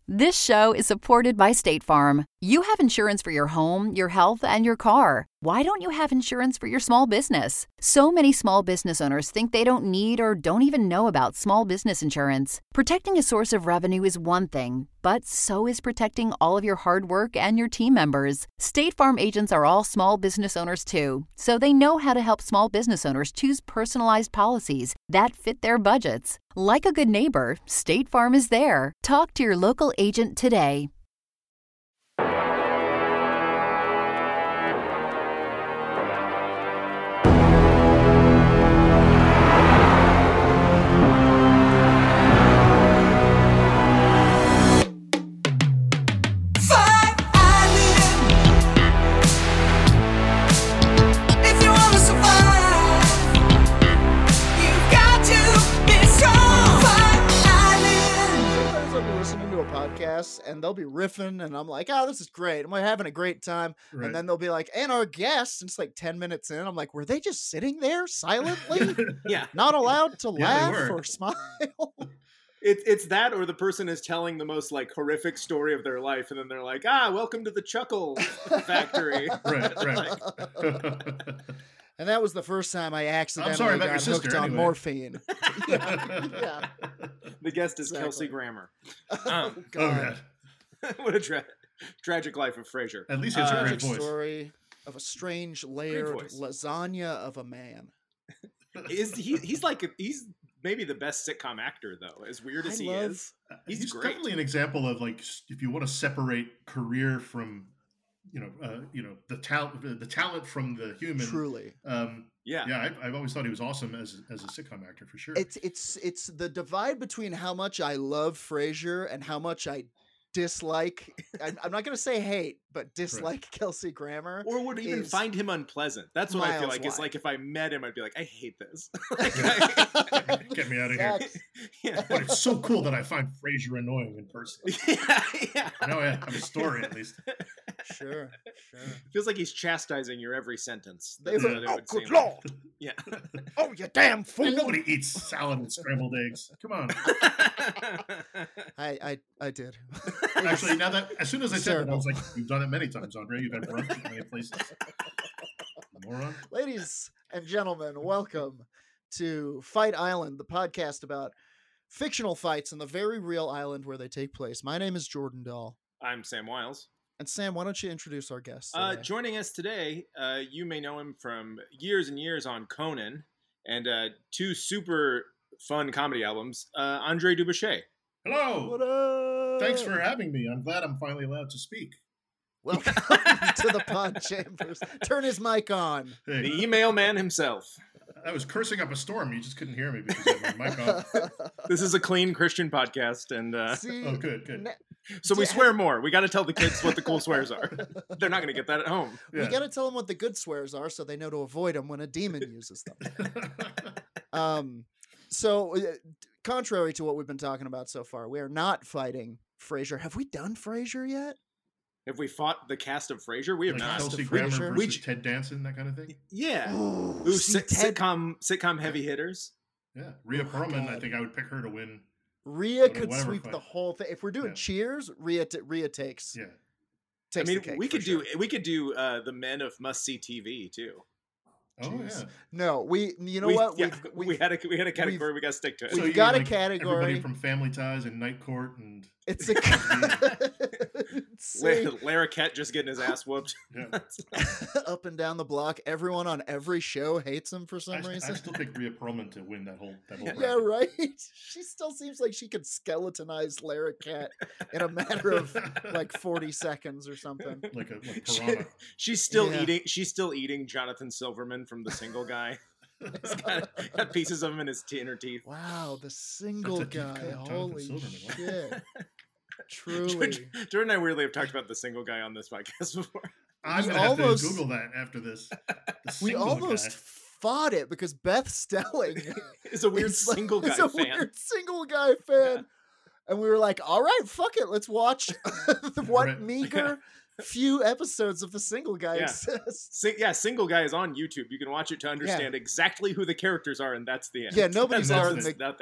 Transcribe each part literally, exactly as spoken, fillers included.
This show is supported by State Farm. You have insurance for your home, your health, and your car. Why don't you have insurance for your small business? So many small business owners think they don't need or don't even know about small business insurance. Protecting a source of revenue is one thing, but so is protecting all of your hard work and your team members. State Farm agents are all small business owners too, so they know how to help small business owners choose personalized policies that fit their budgets. Like a good neighbor, State Farm is there. Talk to your local agent today. And they'll be riffing, and I'm like, oh, this is great. I'm like having a great time. Right. And then they'll be like, and our guest, and it's like ten minutes in. I'm like, were they just sitting there silently? Yeah. Not allowed to yeah, laugh or smile? It, it's that, or the person is telling the most like horrific story of their life, and then they're like, ah, welcome to the Chuckle Factory. Right, right. And that was the first time I accidentally sorry about got your sister, hooked on anyway. morphine. yeah. yeah. The guest is Exactly. Kelsey Grammer. Oh, Um, God. Oh, what a tra- tragic life of Frasier. At least he has a Uh, great Tragic voice. story of a strange layered voice. lasagna of a man. Is he? He's like a, he's maybe the best sitcom actor though. As weird as I he love- is, He's, he's, great. definitely an example of like s- if you want to separate career from, you know, uh, you know the talent, the talent from the human. Truly. Um, Yeah. yeah, I've, I've always thought he was awesome as as a sitcom actor for sure. It's it's it's the divide between how much I love Frasier and how much I dislike. I'm, I'm not going to say hate, but dislike Kelsey Grammer. Or would even is find him unpleasant. That's what I feel miles like. It's wide. like if I met him, I'd be like, I hate this. Like, I- Get me out of here. That's- yeah. But it's so cool that I find Frasier annoying in person. yeah, yeah. Now I have a story at least. Sure, sure. Feels like he's chastising your every sentence. They That's were, what it oh, would good seem lord! like. Yeah. Oh, you damn And fool! nobody eats salad with scrambled eggs. Come on. I, I, I did. Actually, now that as soon as I said that, I was like, Terrible. "You've done it many times, Andre. You've had brunch at many places." Moron. Ladies and gentlemen, welcome to Fight Island, the podcast about fictional fights on the very real island where they take place. My name is Jordan Dahl. I'm Sam Wiles. And Sam, why don't you introduce our guest? Uh, today? joining us today, uh, you may know him from years and years on Conan and uh, two super fun comedy albums, uh, Andre Dubuchet. Hello. What up? Thanks for having me. I'm glad I'm finally allowed to speak. Welcome to the Pod Chambers. Turn his mic on. Hey, The email man himself. I was cursing up a storm. You just couldn't hear me because I had my mic off. This is a clean Christian podcast, and uh, See, Oh, good, good. na- so we Yeah. swear more. We got to tell the kids what the cool swears are. They're not going to get that at home. we Yeah. got to tell them what the good swears are so they know to avoid them when a demon uses them. Um, so, uh, contrary to what we've been talking about so far, we are not fighting Frasier. Have we done Frasier yet? Have we fought the cast of Frasier? We have Like not. Cast Kelsey of Grammer Frasier. versus We- Ted Danson, that kind of thing. Yeah. Ooh, Ooh, see, sit- Ted- sitcom sitcom heavy hitters. Yeah, Rhea Oh my Perlman. I God. think I would pick her to win. Rhea Whatever- could whatever sweep fight. the whole thing. If we're doing Yeah. Cheers, Rhea t- Rhea takes. Yeah. I takes mean, the cake we for could sure. do we could do uh, the men of must see T V too. Oh Jeez. yeah. No, we. You know we, what? Yeah, We've, we we've, had a we had a category. We got to stick to it. We've you got mean, a category. Everybody from Family Ties and Night Court and It's a. La- See, Lara Kett just getting his ass whooped. yeah. up and down the block, everyone on every show hates him for some I, I reason. still pick Rhea Perlman to win that whole that whole. Yeah, bracket. right. She still seems like she could skeletonize Lara Cat in a matter of like forty seconds or something. Like a like She- piranha. she's still Yeah. eating. She's still eating Jonathan Silverman from The Single Guy. He's got, got pieces of him in his t- in her teeth. Wow, the single That's a deep guy. cut, Jonathan Holy Silverman, wow. shit. Truly. Jordan and I weirdly have talked about The Single Guy on this podcast before. I'm We gonna have almost- to Google that after this. The We single almost guy. fought it because Beth Stelling It's a weird is like- single guy is a fan. weird single guy fan. And we were like, all right, fuck it. Let's watch what Right. meager few episodes of the single guy Yeah. exists. Sing, yeah, Single Guy is on YouTube. You can watch it to understand exactly who the characters are, and that's the end. Yeah, nobody's That's learned it. the out there.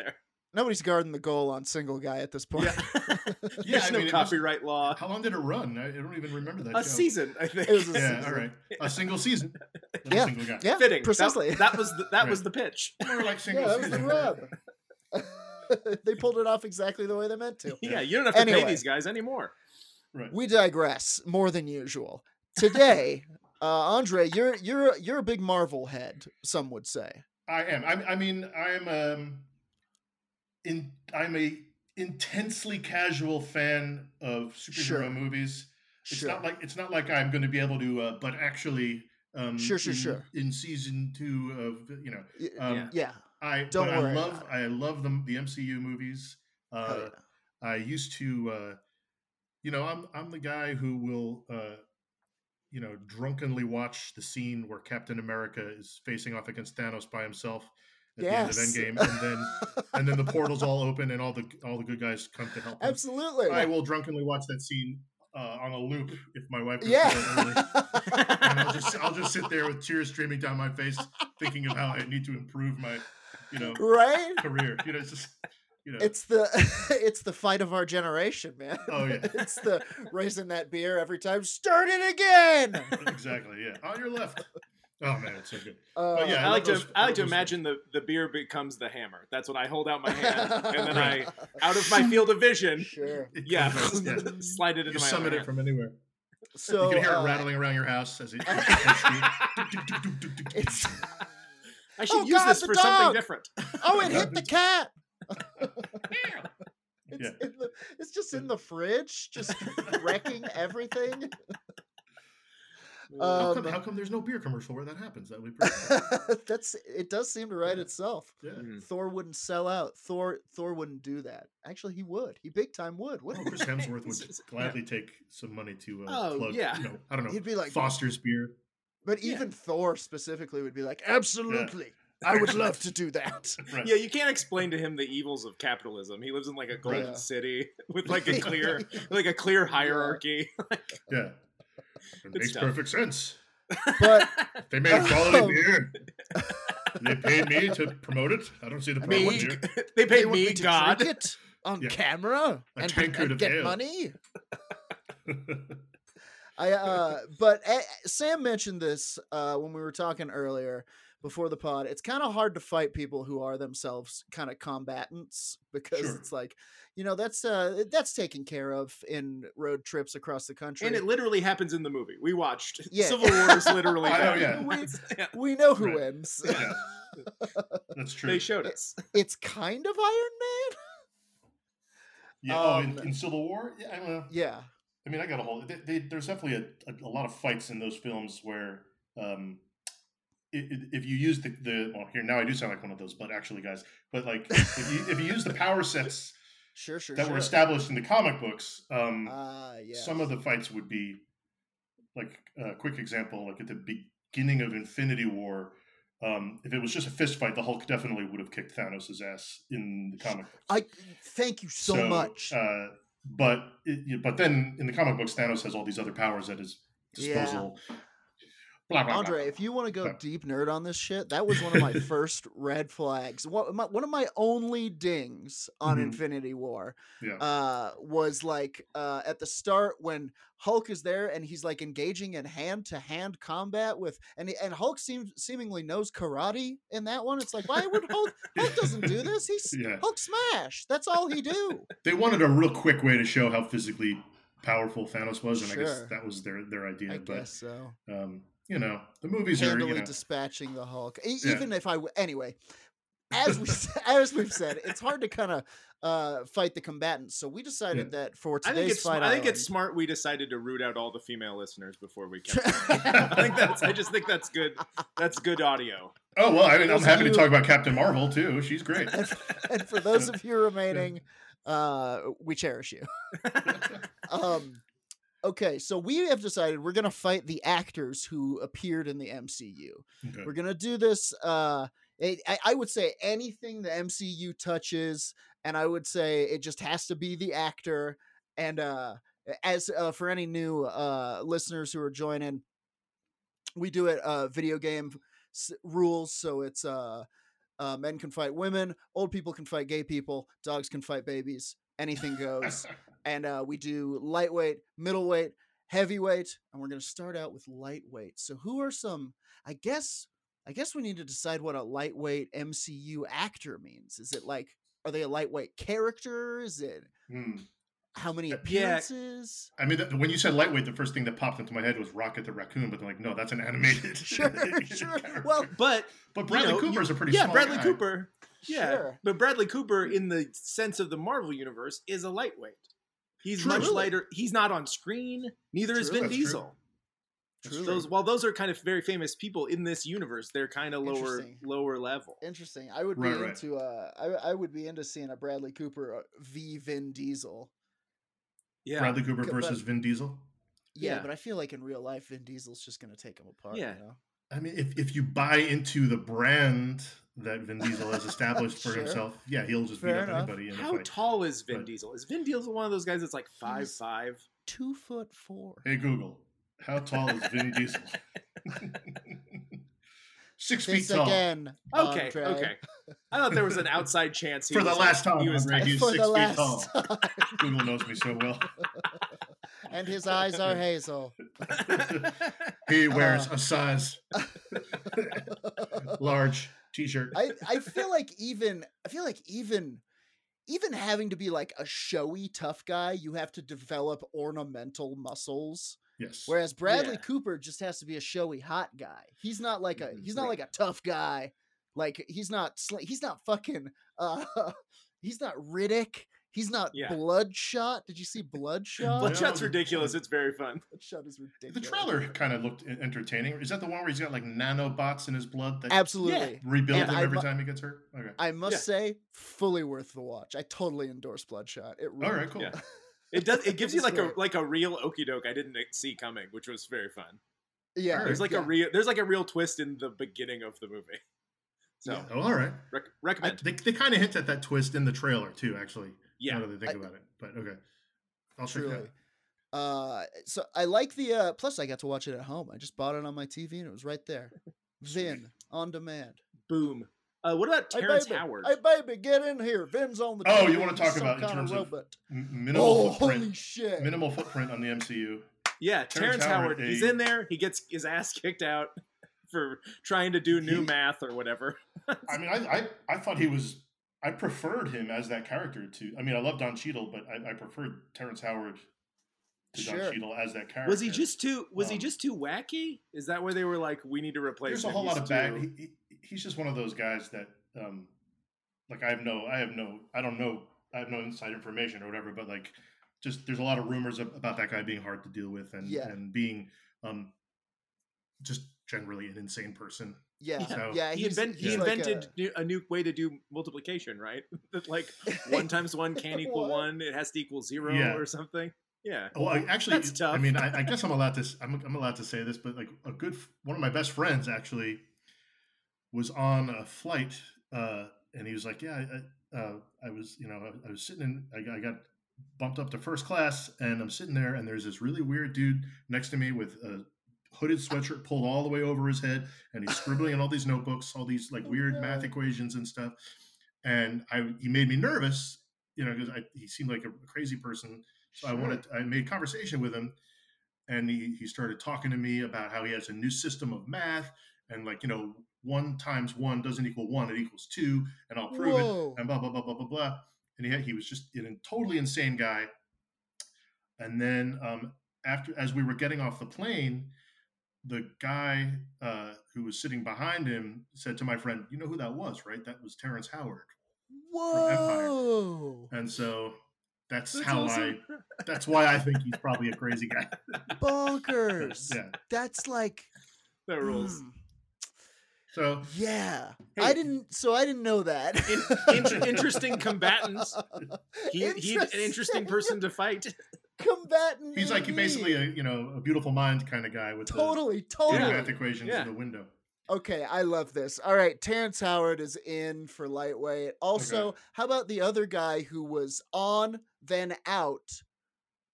Nobody's guarding the goal on single guy at this point. Yeah. There's Yeah, I no mean, it was- copyright law. How long did it run? I, I don't even remember that A show. season, I think. It was a Yeah, season. all right. A single season. Not Yeah. A single guy. Yeah, Fitting. That- precisely. That, was the, that Right. was the pitch. More like single Yeah, that was the season. rub. They pulled it off exactly the way they meant to. Yeah, you don't have to Anyway. pay these guys anymore. Right. We digress more than usual. Today, uh, Andre, you're you're you're a big Marvel head. Some would say. I am. I, I mean, I'm um, in. I'm a intensely casual fan of superhero Sure. movies. It's Sure. not like it's not like I'm going to be able to, uh, but actually, um, Sure, sure, in, sure. in season two of you know, Y- um, Yeah. yeah. I Don't but worry I love about I love them the M C U movies. Hell Uh, yeah. I used to, uh, you know, I'm I'm the guy who will, uh, you know, drunkenly watch the scene where Captain America is facing off against Thanos by himself at Yes. the end of Endgame, and then and then the portals all open and all the all the good guys come to help him. Absolutely. I will drunkenly watch that scene uh, on a loop if my wife goes Yeah. to bed early. And I'll just I'll just sit there with tears streaming down my face, thinking of how I need to improve my, you know, Right? career. You know, it's just, you know, It's the it's the fight of our generation, man. Oh, yeah. It's the raising that beer every time. Start it again. exactly, yeah. On your left. Oh man, it's so good. Uh, But yeah, I like to love those- I like to those imagine the, the beer becomes the hammer. That's what I hold out my hand, and then I, out of my field of vision, Sure. It yeah, comes out, yeah. slide it into You my summon other it hand. from anywhere. So you can hear uh, it rattling around your house as it. It's I should Oh, use God, this the for dog! something different. oh, it hit the cat. It's Yeah. in the, it's just in the fridge, just wrecking everything. how, Um, come, how come there's no beer commercial where that happens? That would be pretty That's it. Does seem to write Yeah. itself. yeah. Mm. Thor wouldn't sell out. Thor Thor wouldn't do that. Actually, he would. He big time would. Oh, Wouldn't Chris Hemsworth would It's- gladly take some money to uh, Oh, plug. yeah. You know, I don't know. he? He'd be like, Foster's beer. but Yeah. even Thor specifically would be like, absolutely, I would love to do that. Right. Yeah, you can't explain to him the evils of capitalism. He lives in like a golden Yeah. city with like a clear, like a clear hierarchy. Yeah. It Good makes stuff. perfect sense. But They made quality Um, beer. They paid me to promote it. I don't see the problem Me, here. they they paid want me, me to God. drink it on Yeah. camera A and, tankard and of get ale. money. I uh, but uh, Sam mentioned this uh, when we were talking earlier before the pod. It's kind of hard to fight people who are themselves kind of combatants because Sure. it's like, you know, that's uh, that's taken care of in road trips across the country. And it literally happens in the movie. We watched. Yeah. Civil War is literally. I know, happening. yeah. It's- yeah. we know who Right. wins. Yeah. That's true. They showed us. It's kind of Iron Man. Yeah. Oh, in, Um, in Civil War? Yeah, I don't know. Yeah. I mean, I got a whole. They, they, there's definitely a, a, a lot of fights in those films where, um, i i if you use the, the well, here now I do sound like one of those, but actually, guys, but like if you if you use the power sets Sure, sure, that sure. were established in the comic books, um, Ah, yeah. some of the fights would be like a quick example, like at the beginning of Infinity War. Um, if it was just a fist fight, the Hulk definitely would have kicked Thanos' ass in the comic books. I thank you so, much. Uh, but it, but then in the comic books, Thanos has all these other powers at his disposal. Blah, blah, Andre, blah. if you want to go Yeah. deep nerd on this shit, that was one of my first red flags. One, my, one of my only dings on Mhm. Infinity War Yeah. uh, was like uh, at the start when Hulk is there and he's like engaging in hand to hand combat with, and and Hulk seems seemingly knows karate in that one. It's like, why would Hulk? Hulk doesn't do this. He's Yeah. Hulk smash. That's all he do. They wanted a real quick way to show how physically powerful Thanos was, and I guess Sure. that was their their idea. I but guess so. um, you know, the movies Handily are you know, dispatching the Hulk. E- Yeah. Even if I w- anyway, as we s- as we've said, it's hard to kind of uh, fight the combatants. So we decided that for I today's think it's. fight, I think it's Island- smart we decided to root out all the female listeners before we kept. I think that's. I just think that's good. That's good audio. Oh well, I mean, I'm Those happy of to you- talk about Captain Marvel too. She's great. and, and for those of you remaining, uh, we cherish you. Um, okay, so we have decided we're gonna fight the actors who appeared in the M C U. Okay. We're gonna do this. Uh, it, I, I would say anything the M C U touches, and I would say it just has to be the actor. And uh, as uh, for any new uh, listeners who are joining, we do it uh, video game s- rules. So it's uh, Uh, men can fight women, old people can fight gay people, dogs can fight babies, anything goes. And uh, we do lightweight, middleweight, heavyweight, and we're going to start out with lightweight. So who are some, I guess, I guess we need to decide what a lightweight M C U actor means. Is it like, are they a lightweight character? Is it Hmm. how many Yeah. appearances? I mean, th- when you said lightweight, the first thing that popped into my head was Rocket the Raccoon, but they're like, no, that's an animated. Sure, sure. Well, But but Bradley you know, Cooper's you- a pretty yeah, small Bradley guy. Cooper. Yeah, Sure. but Bradley Cooper, in the sense of the Marvel universe, is a lightweight. He's True. much Really? lighter. He's not on screen. Neither is True. Vin That's true. Diesel. That's Truly. true. Those while those are kind of very famous people in this universe, they're kind of lower Interesting. lower level. Interesting. I would Right, be right. into uh I, I would be into seeing a Bradley Cooper uh, v Vin Diesel. Yeah, Bradley Cooper But- versus Vin Diesel. Yeah, Yeah. but I feel like in real life Vin Diesel's just gonna take him apart. Yeah. You know? I mean, if, if you buy into the brand that Vin Diesel has established for Sure. himself, yeah, he'll just Fair beat up enough. anybody in a how fight. tall is Vin But- Diesel? Is Vin Diesel one of those guys that's like five He's- five? Two foot four. Hey Google, how tall is Vin Diesel? Six feet This tall. again. Okay, Andre. okay. I thought there was an outside chance he For the was, last like, time, he was Andre, he's For six the feet last tall. time. Google knows me so well. And his eyes are hazel. He wears Uh. a size large t-shirt. I, I feel like even I feel like even even having to be like a showy tough guy, you have to develop ornamental muscles. Yes. Whereas Bradley Yeah. Cooper just has to be a showy hot guy. He's not like a Mhm. he's not like a tough guy. Like he's not sl- he's not fucking uh he's not Riddick. He's not Yeah. Bloodshot. Did you see Bloodshot? Bloodshot's Yeah. ridiculous. It's very fun. Bloodshot is The ridiculous. trailer kind of looked en- entertaining. Is that the one where he's got like nanobots in his blood that Absolutely. rebuild And him I every mu- time he gets hurt? Okay. I must Yeah. say, fully worth the watch. I totally endorse Bloodshot. It All really right, cool. Yeah. It does. It gives you was like a great. like a real okey doke I didn't see coming, which was very fun. Yeah, There's like yeah. a real there's like a real twist in the beginning of the movie. So Yeah. Oh, all right. rec- I, recommend. they they kind of hint at that twist in the trailer too, actually. Yeah. Now that I think I- about it, but okay. I'll check it Truly. out. Uh, so I like the uh. Plus, I got to watch it at home. I just bought it on my T V and it was right there. Vin on demand. Boom. Uh, what about Hey Terrence baby, Howard? hey baby, get in here. Vin's on the. Oh, T V. you wanna He's talk some about in kind terms of robot. M- minimal Oh, footprint. holy shit! Minimal footprint on the M C U. Yeah, Terrence Terrence Howard. Howard, He's a- in there. He gets his ass kicked out for trying to do new He- math or whatever. I mean, I, I I thought he was. I preferred him as that character to. I mean, I love Don Cheadle, but I, I preferred Terrence Howard to Sure. Don Cheadle as that character. Was he just too? Was he Um, just too wacky? Is that where they were like, we need to replace There's a him? whole He's lot of bad. too- He, he, he's just one of those guys that, um, like I have no, I have no, I don't know, I have no inside information or whatever. But like, just there's a lot of rumors ab- about that guy being hard to deal with and Yeah. and being, um, just generally an insane person. Yeah, So- yeah. he, he's- invent, he he's like invented a- new- a new way to do multiplication, right? That like one times one can't equal What? one; it has to equal zero Yeah. or something. Yeah. Well, I, actually, That's tough. I mean, I, I guess I'm allowed to. s- I'm, I'm allowed to say this, but like a good f- one of my best friends actually was on a flight, uh, and he was like, "Yeah, I, uh, I was, you know, I, I was sitting in, I, got- I got bumped up to first class, and I'm sitting there, and there's this really weird dude next to me with a hooded sweatshirt pulled all the way over his head, and he's scribbling in all these notebooks, all these like Oh, weird no. math equations and stuff, and I, he made me nervous, you know, because he seemed like a crazy person." So I Sure. wanted, I made conversation with him, and he, he started talking to me about how he has a new system of math, and like, you know, one times one doesn't equal one, it equals two, and I'll prove Whoa. it, and blah blah blah blah blah blah. And he had, he was just a totally insane guy. And then um, after, as we were getting off the plane, the guy uh, who was sitting behind him said to my friend, "You know who that was, right? That was Terrence Howard." Empire. Whoa! And so that's, That's how awesome. I. That's why I think he's probably a crazy guy. Bonkers. Yeah. That's like. That rules. mm, So yeah, Hey. I didn't. So I didn't know that. In- in- interesting combatants. He, he's an interesting person to fight. Combatant. he's like he basically indeed. a you know a beautiful mind kind of guy with totally, the totally. big math equations Yeah. in the window. Okay, I love this. All right, Terrence Howard is in for lightweight. Also, Okay. how about the other guy who was on then out,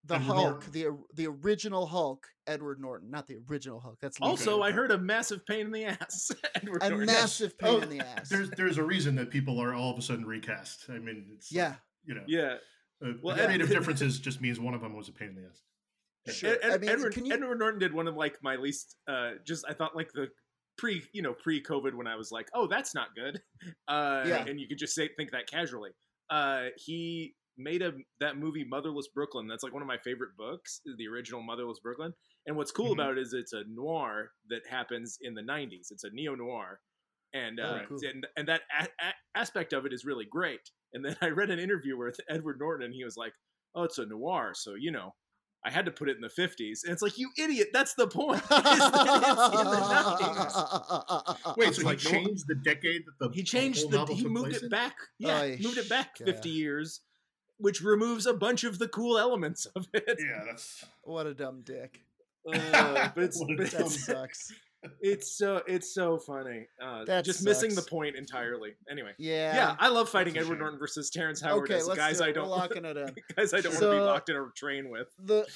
the Edward Hulk, Norton. the the original Hulk, Edward Norton, not the original Hulk. That's Lee Also, I Grant. heard a massive pain in the ass. Edward a Norton. massive pain Oh, in the ass. There's there's a reason that people are all of a sudden recast. I mean, it's like, Yeah. you know, Yeah. uh, Well, the Ed- creative differences just means one of them was a pain in the ass. Sure. Ed- I mean, Edward, can you- Edward Norton did one of like my least. Uh, just I thought like the pre, you know, pre-COVID when I was like, oh, that's not good. Uh, Yeah. And you could just say think that casually. Uh, he made a that movie Motherless Brooklyn. That's like one of my favorite books, the original Motherless Brooklyn. And what's cool Mhm. about it is it's a noir that happens in the nineties. It's a neo noir, and uh, Oh, cool. and and that a- a- aspect of it is really great. And then I read an interview with Edward Norton, and he was like, "Oh, it's a noir, so you know." I had to put it in the fifties. And it's like, you idiot, that's the point. is that it's in the nineties. Wait, It's so like, he changed the decade that the He the changed whole the, novel he took moved place it in? back. Yeah, Oy, moved it back yeah. fifty years, which removes a bunch of the cool elements of it. Yeah, that's What a dumb dick. Uh, but it's, What a but Dumb it's, sucks. it's so it's so funny. Uh, That just missing the sucks. point entirely. Anyway, Yeah. yeah, I love fighting That's a Edward shame. Norton versus Terrence Howard Okay, as let's guys do it. I We're don't locking it in. guys I don't want to be So- locked in a train with. The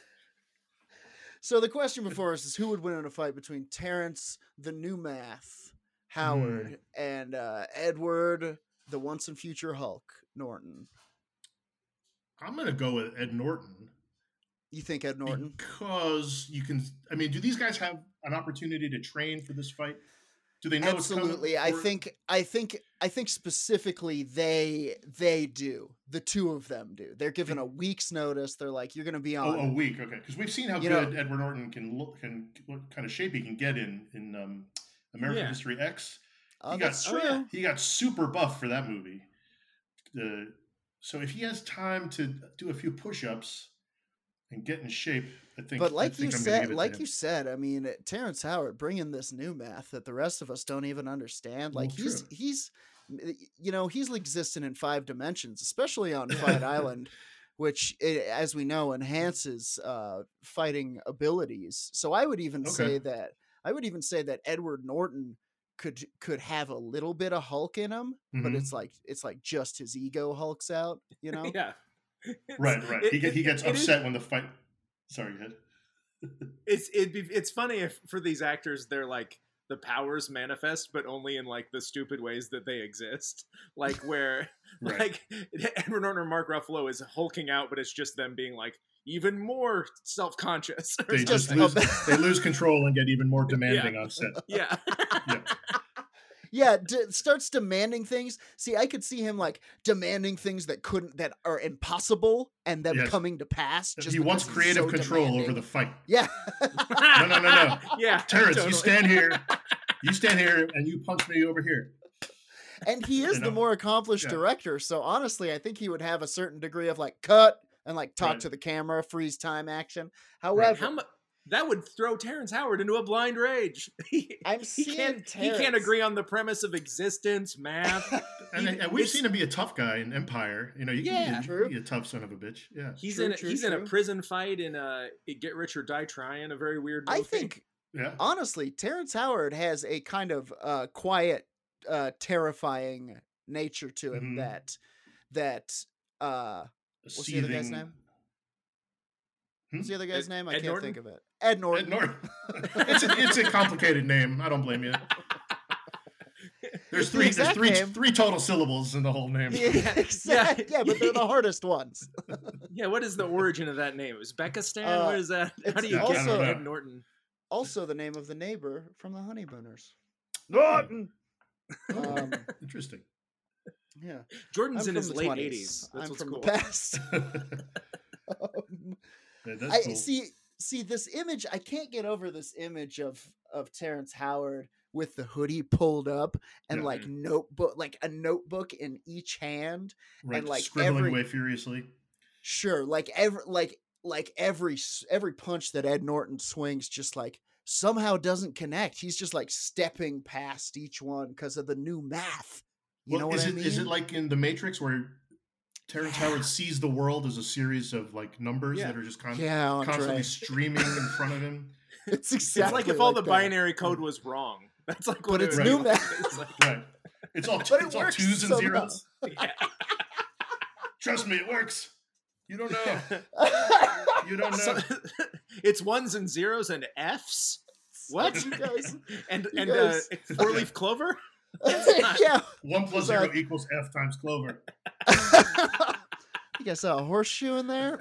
so the question before us is who would win in a fight between Terrence, the new math, Howard, and uh, Edward, the once and future Hulk, Norton. I'm gonna go with Ed Norton. You think Ed Norton? Because you can. I mean, do these guys have an opportunity to train for this fight? Do they know? Absolutely. It's I coming? Or- think I think I think specifically they they do. The two of them do. They're given a week's notice. They're like, you're gonna be on. Oh, a week. Okay, because we've seen how You good know- Edward Norton can look, can what kind of shape he can get in in um, American Yeah. History X. Oh, he got- that's oh, true. yeah. He got super buff for that movie. Uh, so if he has time to do a few push-ups and get in shape, I think. But I like think you I'm gonna said, give it to like him. you said, I mean, Terrence Howard bringing this new math that the rest of us don't even understand. Well, Like he's true. he's, you know, he's existent in five dimensions, especially on Fight Island, which, i- as we know, enhances uh, fighting abilities. So I would even Okay. say that I would even say that Edward Norton could could have a little bit of Hulk in him, but Mhm. it's like it's like just his ego hulks out. You know? Yeah. Right, It's- right. it- he, get, he it- gets it is- upset when the fight. Sorry, go ahead. it's it'd be it's funny if for these actors they're like the powers manifest but only in like the stupid ways that they exist, like where Right. like Edward Norton or Mark Ruffalo is hulking out but it's just them being like even more self-conscious or They just something. lose, they lose control and get even more demanding on set. yeah. Yeah. Yeah, d- starts demanding things. See, I could see him like demanding things that couldn't, that are impossible, and them Yes. coming to pass. Just He wants because he's creative so control over demanding. the fight. Yeah, No, no, no, no. Yeah, Terrence, totally. you stand here. You stand here, and you punch me over here. and he is You the know? more accomplished Yeah. director. So honestly, I think he would have a certain degree of like cut and like talk Right. to the camera, freeze time action. How However, mu- that would throw Terrence Howard into a blind rage. he, I'm he seeing can't he can't Terrence. agree on the premise of existence, math. And, He- and we've it's- seen him be a tough guy in Empire. You know, you Yeah. can be, True. be a tough son of a bitch. Yeah. He's True, in a, true, he's in a true. prison fight in a Get Rich or Die Trying, a very weird movie. I think Yeah. honestly, Terrence Howard has a kind of uh, quiet, uh, terrifying nature to him Mhm. that that uh, A what's the other guy's seething- name? Hmm? What's the other guy's Ed- name? I Ed can't Norton? think of it. Ed Norton. Ed Norton. it's, a, it's a complicated name. I don't blame you. There's It's the three. There's exact three. name. Three total syllables in the whole name. Yeah, exact- yeah, but they're the hardest ones. Yeah, what is the origin of that name? Is Becca Uh, what is that? How it's do you also- get Ed Norton? Also, the name of the neighbor from the Honeymooners. Norton. Um, Interesting. yeah, Jordan's I'm in from his the late twenties. eighties. That's I'm what's from cool. the past. Um, Yeah, that's I cool. see. See this image. I can't get over this image of of Terrence Howard with the hoodie pulled up and Yeah. like notebook, like a notebook in each hand. Right, and, like, scribbling every- away furiously. Sure, like every like like every s- every punch that Ed Norton swings, just like somehow doesn't connect. He's just like stepping past each one because of the new math. You Well, know what is I it mean? is it like in the Matrix where Terrence Yeah. Howard sees the world as a series of like numbers Yeah. that are just con- yeah, constantly Andre. streaming in front of him? It's It's exactly like if all the that. binary code was wrong. That's like what But it it's would new be math. like. It's like, Right. It's all But it it's all works twos and somehow. zeros. yeah. Trust me, it works. You don't know. You don't know. So, it's ones and zeros and F's. What? You guys, and you and guys- uh, four leaf clover. yeah. One plus Sorry. zero equals F times Clover. You guys saw a horseshoe in there?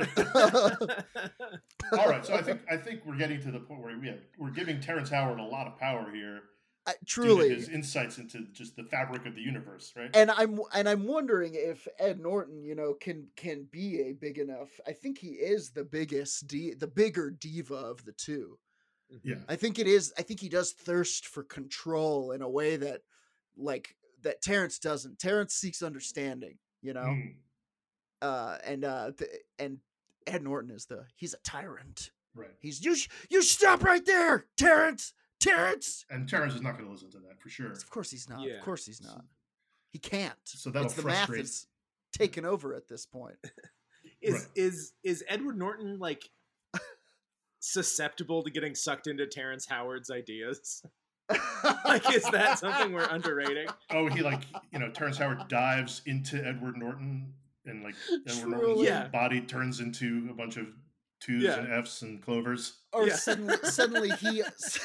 All right, so I think I think we're getting to the point where we have, we're giving Terrence Howard a lot of power here. I, due to truly. his insights into just the fabric of the universe, right? And I'm and I'm wondering if Ed Norton, you know, can can be a big enough. I think he is the biggest, di- the bigger diva of the two. Yeah. I think it is. I think he does thirst for control in a way that, like, that Terrence doesn't. Terrence seeks understanding, you know. Mm, Uh, and uh, th- and Ed Norton is the he's a tyrant. right. He's you. sh- You stop right there, Terrence. Terrence. And Terrence is not going to listen to that for sure. Of course he's not. Yeah. Of course he's not. He can't. So that'll it's the math frustrate- is taken over at this point. Is Right. is is Edward Norton like susceptible to getting sucked into Terrence Howard's ideas? Like, is that something we're underrating? Oh, he like you know Terrence Howard dives into Edward Norton and like Edward Truly. Norton's Yeah. body turns into a bunch of twos Yeah. and Fs and clovers. Or Yeah. suddenly, suddenly he.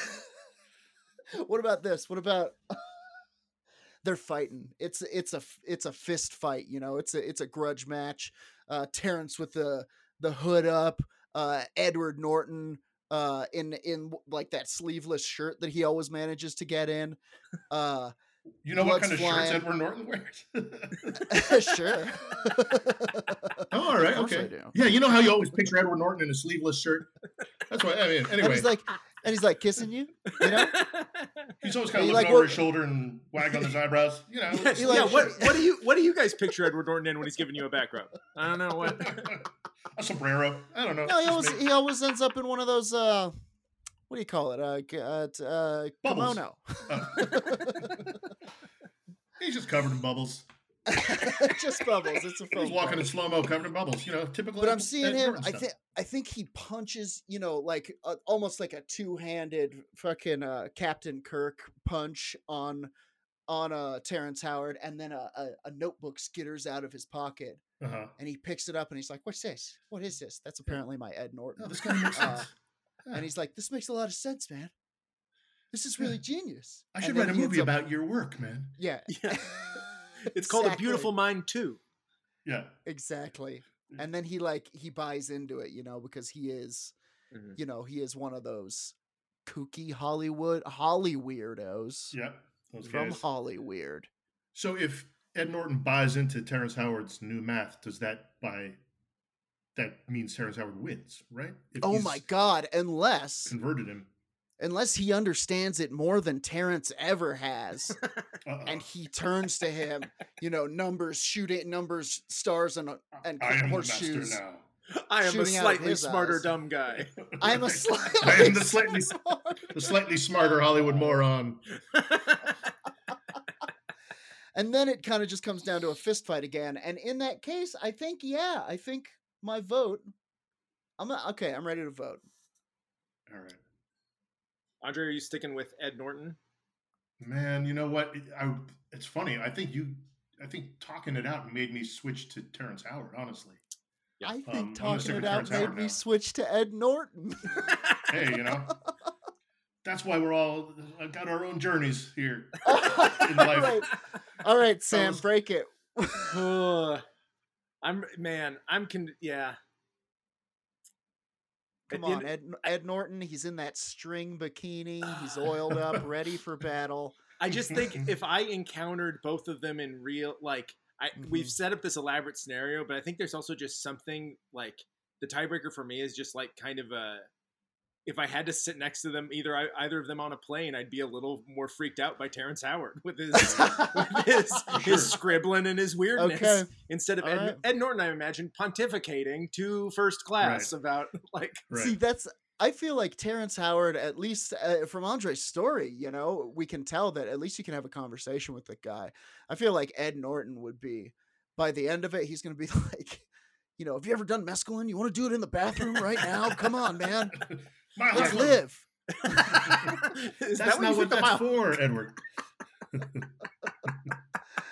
What about this? What about they're fighting? It's it's a it's a fist fight. You know, it's a it's a grudge match. Uh, Terrence with the the hood up. Uh, Edward Norton uh, in in like that sleeveless shirt that he always manages to get in. Uh, You know what Blood's kind of shirts flying. Edward Norton wears? sure. Oh, all right, Of course I okay. do. Yeah, you know how you always picture Edward Norton in a sleeveless shirt? That's why, I mean, And anyway, he's like, and he's like kissing you. You know. he's always kind he of like looking over work- his shoulder and wagging on his eyebrows. You know, yeah, He like- yeah, what what do you what do you guys picture Edward Norton in when he's giving you a back rub? I don't know what. a sombrero. I don't know. No, he Just always me. he always ends up in one of those. Uh, what do you call it? Uh, g- uh, t- uh Bubbles. kimono. Oh. He's just covered in bubbles. Just bubbles. It's a He was film. walking in slow mo, covered in bubbles. You know, typical. But I'm Ed- seeing Ed him. Norton I stuff. think I think he punches. You know, like uh, almost like a two-handed fucking uh, Captain Kirk punch on on uh, Terrence Howard, and then a, a, a notebook skitters out of his pocket, Uh-huh. and he picks it up, and he's like, "What's this? What is this?" That's apparently my Ed Norton. Oh, this kind of makes Uh, sense. Yeah. And he's like, "This makes a lot of sense, man. This is really genius." I And should then write a he ends movie up- about your work, man. Yeah. Yeah. It's called A Exactly. Beautiful Mind too. Yeah. Exactly. And then he like he buys into it, you know, because he is, Mhm. you know, he is one of those kooky Hollywood Holly weirdos Yeah. Those from guys. Holly Weird. So if Ed Norton buys into Terrence Howard's new math, does that buy that means Terrence Howard wins, right? If Oh he's my God! Unless converted him. unless he understands it more than Terrence ever has, Uh-oh. and he turns to him, you know, numbers, shooting numbers, stars, and and I am the horseshoes. master now. I am a Shooting out of slightly his smarter eyes. dumb guy. I'm a Right. slightly, I am the slightly the slightly smarter Hollywood moron. And then it kind of just comes down to a fist fight again. And in that case, I think, yeah, I think my vote. I'm a, okay. I'm ready to vote. All right. Andre, are you sticking with Ed Norton? Man, you know what? It- I, it's funny. I think you I think talking it out made me switch to Terrence Howard, honestly. Yeah. I think Um, I'm gonna talking stick it with out Terrence made Howard me now. switch to Ed Norton. Hey, you know. That's why we're all uh, got our own journeys here. All In life. right, all right, Sam, Fellas. break it. Ugh. I'm man. I'm con. Yeah. Come At the on, end- Ed, Ed Norton. He's in that string bikini. He's oiled up, ready for battle. I just think if I encountered both of them in real, like, I we've Mhm. set up this elaborate scenario, but I think there's also just something like the tiebreaker for me is just like kind of a. If I had to sit next to them, either I, either of them on a plane, I'd be a little more freaked out by Terrence Howard with his with his, Sure. his scribbling and his weirdness. Okay. Instead of All Ed, right. Ed Norton, I imagine pontificating to first class about like Right. See, that's. I feel like Terrence Howard, at least uh, from Andre's story, you know, we can tell that at least you can have a conversation with the guy. I feel like Ed Norton would be, by the end of it, he's going to be like, you know, have you ever done mescaline? You want to do it in the bathroom right now? Come on, man. Mile Let's High Club. live. Is That's what not you what think the that's mile- for, Edward.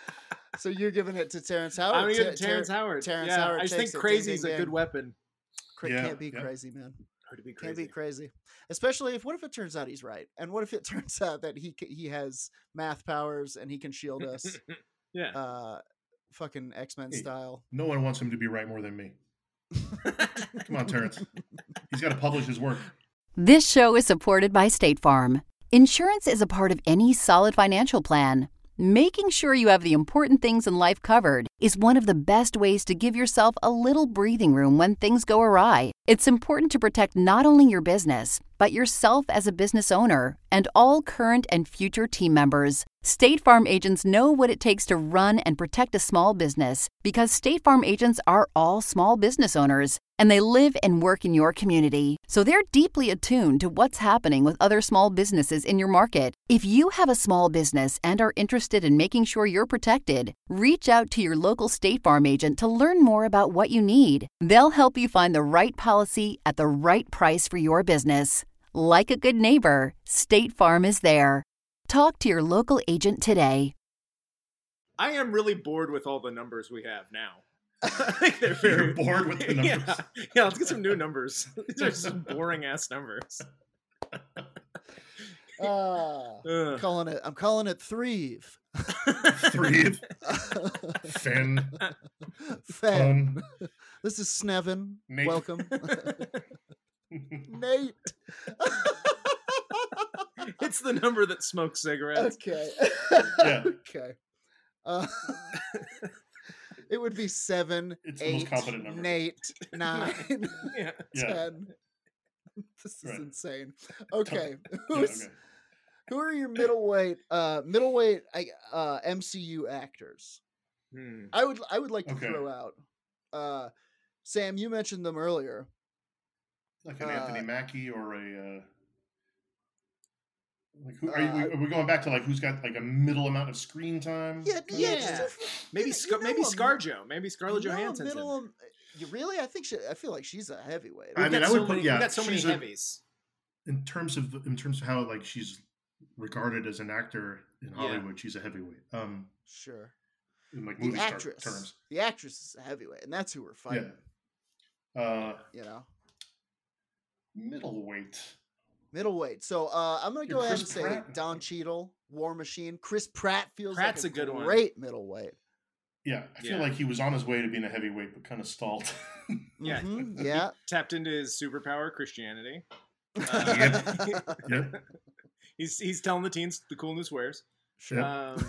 So you're giving it to Terrence Howard. I'm gonna Ter- give it to Terrence Ter- Howard. Terrence yeah, Howard I just takes think it. Ding, crazy is ding, a good ding. weapon. Cra- Yeah, can't be yeah. crazy, man. Hard to be Can't crazy. be crazy. Especially if what if it turns out he's right, and what if it turns out that he c- he has math powers and he can shield us, Yeah. uh, fucking X-Men Hey. style. No one wants him to be right more than me. Come on, Terrence. He's got to publish his work. This show is supported by State Farm. Insurance is a part of any solid financial plan. Making sure you have the important things in life covered is one of the best ways to give yourself a little breathing room when things go awry. It's important to protect not only your business, but yourself as a business owner and all current and future team members. State Farm agents know what it takes to run and protect a small business because State Farm agents are all small business owners and they live and work in your community. So they're deeply attuned to what's happening with other small businesses in your market. If you have a small business and are interested in making sure you're protected, reach out to your local State Farm agent to learn more about what you need. They'll help you find the right policy at the right price for your business. Like a good neighbor, State Farm is there. Talk to your local agent today. I am really bored with all the numbers we have now. I think they're very You're bored with the numbers. Yeah, yeah. Let's get some new numbers. These are just boring ass numbers. Uh, I'm Ugh. calling it. I'm calling it Threeve. Three. Finn. Fen. Fun. This is Snevin. Nate. Welcome, Nate. It's the number that smokes cigarettes. Okay. Yeah. Okay. Uh, it would be seven, It's the most eight, confident number. Nate, nine, Yeah. Yeah. ten. This is Right. insane. Okay. Yeah, Who's, okay. Who are your middleweight, uh, middleweight, I- uh, M C U actors? Hmm. I would, I would like to Okay. throw out. Uh, Sam, you mentioned them earlier. Like an Uh, Anthony Mackie or a. Uh, like who are, you, Uh, are we going back to like who's got like a middle amount of screen time? Yeah, yeah. Yeah. just- Maybe you Scar- know maybe a- ScarJo, maybe Scarlett you know a Johansson's in middle there. am- You really? I think she. I feel like she's a heavyweight. I We've mean, got I would so put- many, yeah, we've got so many she's a- heavies. In terms of in terms of how like she's regarded as an actor in Hollywood, she's a heavyweight. Um, Sure. in like The movie star actress. terms. The actress is a heavyweight, and that's who we're fighting. Yeah. Uh, You know, middleweight. middleweight. So uh, I'm gonna You're go ahead Chris and say Pratt. Don Cheadle, War Machine. Chris Pratt feels Pratt's like a good one. great middleweight. Yeah, I feel Yeah. like he was on his way to being a heavyweight, but kind of stalled. Yeah. Mhm, yeah. Tapped into his superpower, Christianity. Yep. He's he's telling the teens the cool new swears. Sure. Um,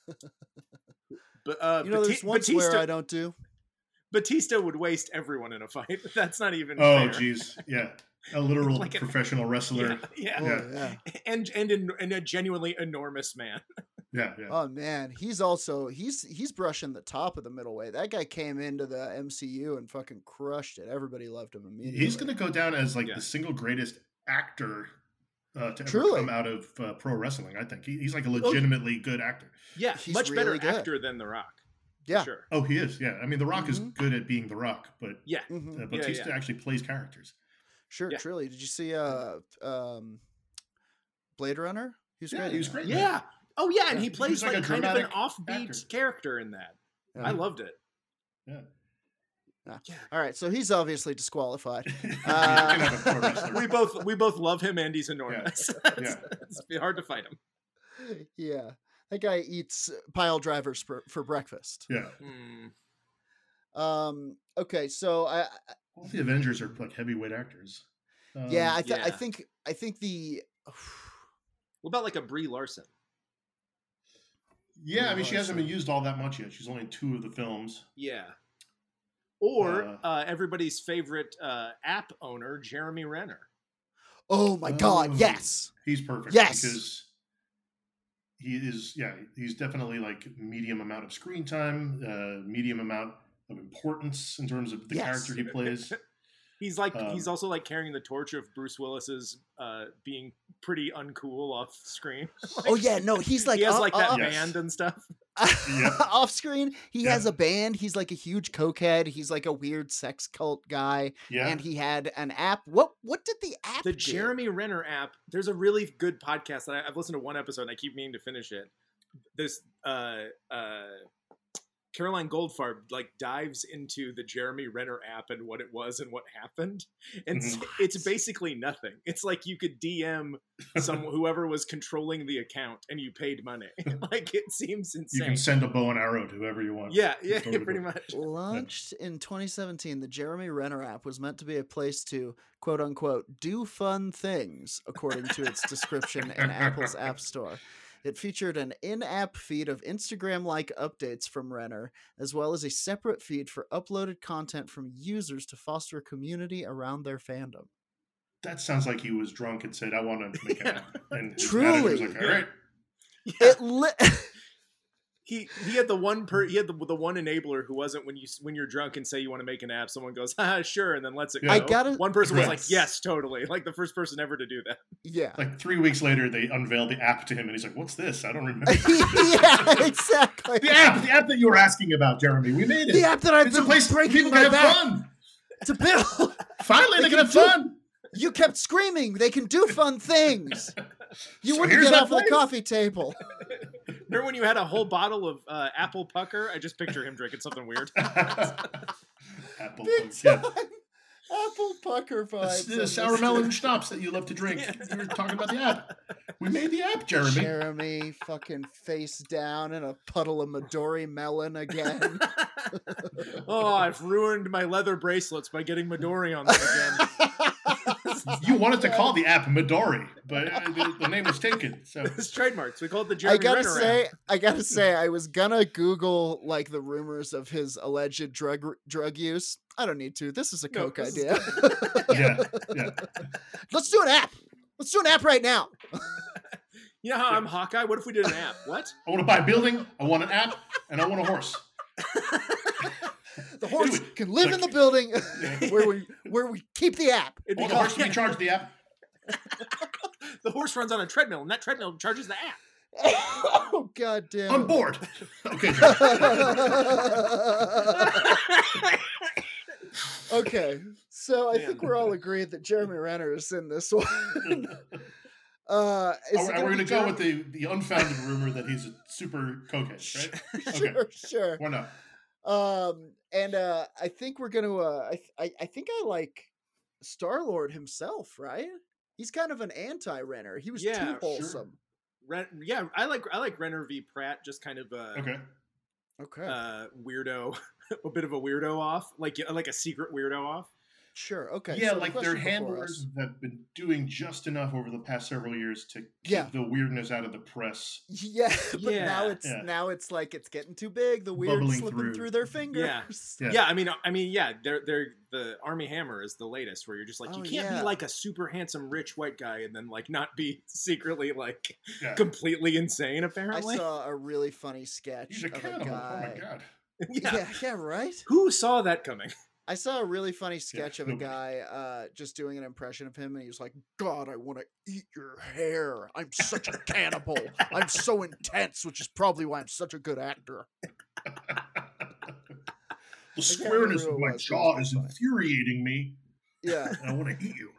but uh, You know, there's Bati- one swear Batista, I don't do. Batista would waste everyone in a fight. That's not even Oh, fair. jeez. Yeah. A literal Like a- professional wrestler. Yeah, Oh, yeah. yeah. And and, in, and a genuinely enormous man. Yeah, yeah. Oh man, he's also he's he's brushing the top of the middleweight. That guy came into the M C U and fucking crushed it. Everybody loved him immediately. He's going to go down as like Yeah. the single greatest actor uh, to ever Truly. come out of uh, pro wrestling. I think he, he's like a legitimately good actor. Yeah, He's much better really good. actor than The Rock. for Yeah. Sure. Oh, he is. Yeah, I mean, The Rock is Mhm. good at being The Rock, but Yeah. Mhm. uh, Yeah, Batista yeah. actually plays characters. Sure, Yeah. truly. Did you see uh um Blade Runner? He was Yeah, great. he in was that. great. Yeah. Oh yeah, and Yeah, he he plays was like like, a kind of an dramatic offbeat actor. character in that. Yeah. I loved it. Yeah. All right, so he's obviously disqualified. You Uh, can have a pro wrestler. We both we both love him and he's enormous. it's, Yeah. it's be hard to fight him. Yeah, that guy eats pile drivers for, for breakfast. Yeah. Hmm. Um. Okay, so I, I All the Avengers are like heavyweight actors. Um, yeah, I, th- I yeah. think I think the What about like a Brie Larson? yeah. I mean, she hasn't been Larson. used all that much yet. She's only in two of the films. Yeah. Or Uh, uh, everybody's favorite uh, app owner, Jeremy Renner. oh my god, Oh. yes, He's perfect. Yes. Because he is, yeah, he's definitely like medium amount of screen time, uh, medium amount of importance in terms of the Yes. character he plays. He's like Um, he's also like carrying the torch of Bruce Willis's uh, being pretty uncool off screen. oh yeah, no, he's like he has uh, like that uh, Yes. band and stuff. Yep. off screen. He Yeah. has a band. He's like a huge cokehead. He's like a weird sex cult guy, Yeah. and he had an app. What what did the app? The do? Jeremy Renner app. There's a really good podcast that I, I've listened to one episode and I keep meaning to finish it. This uh uh Caroline Goldfarb like dives into the Jeremy Renner app and what it was and what happened, and Mhm. it's basically nothing. It's like you could D M some whoever was controlling the account and you paid money. Like it seems You insane. can send a bow and arrow to whoever you want. Yeah, yeah, Totally pretty cool. much. Launched in twenty seventeen, the Jeremy Renner app was meant to be a place to, quote unquote, do fun things, according to its description in Apple's App Store. It featured an in-app feed of Instagram-like updates from Renner, as well as a separate feed for uploaded content from users to foster a community around their fandom. That sounds like he was drunk and said, I want to make an Yeah. app. And his Truly. manager was like, all right. Yeah. It li- He he had the one per he had the, the one enabler who wasn't when you when you're drunk and say you want to make an app, someone goes, ah, sure, and then lets it go. Yeah. I gotta- one person was like, Yes. yes, totally, like the first person ever to do that. yeah. Like three weeks later, they unveiled the app to him, and he's like, what's this? I don't remember. Yeah, exactly. The app, the app that you were asking about, Jeremy. We made it. The app that I've It's a been place where breaking people my can have back fun. to build. Finally, They they can can have do- fun. You kept screaming. They can do fun things. You So wouldn't here's get that off of the place. coffee table. Remember when you had a whole bottle of uh, apple pucker? I just picture him drinking something weird. Apple. Big Yeah. time. Apple pucker It's vibes. the in sour this. melon schnapps that you love to drink. You were talking about the app. We made the app, Jeremy. Jeremy fucking face down in a puddle of Midori melon again. Oh, I've ruined my leather bracelets by getting Midori on them again. You wanted to call the app Midori, but uh, the, the name was taken. So It's trademarks. We call it the I Jeremy gotta Renner say, app. I gotta say, I was gonna Google like the rumors of his alleged drug drug use. I don't need to. This is a No, coke this is- idea. yeah, yeah. Let's do an app. Let's do an app right now. You know how I'm Hawkeye? What if we did an app? What? I want to buy a building. I want an app, and I want a horse. The horse Anyway, can live in the like- building where we where we keep the app. It'd I be want the horse to be called- charged the app. The horse runs on a treadmill, and that treadmill charges the app. Oh god damn. I'm it. bored. Okay. Okay, so I Man. think we're all agreed that Jeremy Renner is in this one. Uh, is Are, it are we be going to go Jeremy- with the, the unfounded rumor that he's a super cokehead, right? Sure, Okay. sure. Why not? Um, and uh, I think we're gonna. Uh, I, th- I I think I like Star Lord himself, right? He's kind of an anti-Renner. He was Yeah, too sure. wholesome. Ren- yeah, I like I like Renner v. Pratt, just kind of a Okay. Okay, uh, weirdo, a bit of a weirdo off, like like a secret weirdo off. sure. Okay, yeah, so the like their question before handlers us- have been doing just enough over the past several years to keep Yeah. the weirdness out of the press. Yeah, but now Yeah. it's Yeah. now it's like it's getting too big. The weird Bubbling slipping through. through. their fingers. Yeah. Yeah, I mean, I mean, yeah, they're they're the Army Hammer is the latest, where you're just like, Oh, you can't yeah. be like a super handsome rich white guy and then like not be secretly like Yeah. completely insane. I Apparently, saw a really funny sketch He's a of a cannibal. Oh guy. my god. yeah. Yeah, yeah, right. Who saw that coming? I saw a really funny sketch of a nobody. guy uh, just doing an impression of him, and he was like, "God, I want to eat your hair. I'm such a cannibal. I'm so intense, which is probably why I'm such a good actor." The can't squareness remember of who it my was, but it jaw was is funny. infuriating me, Yeah. and I want to eat you.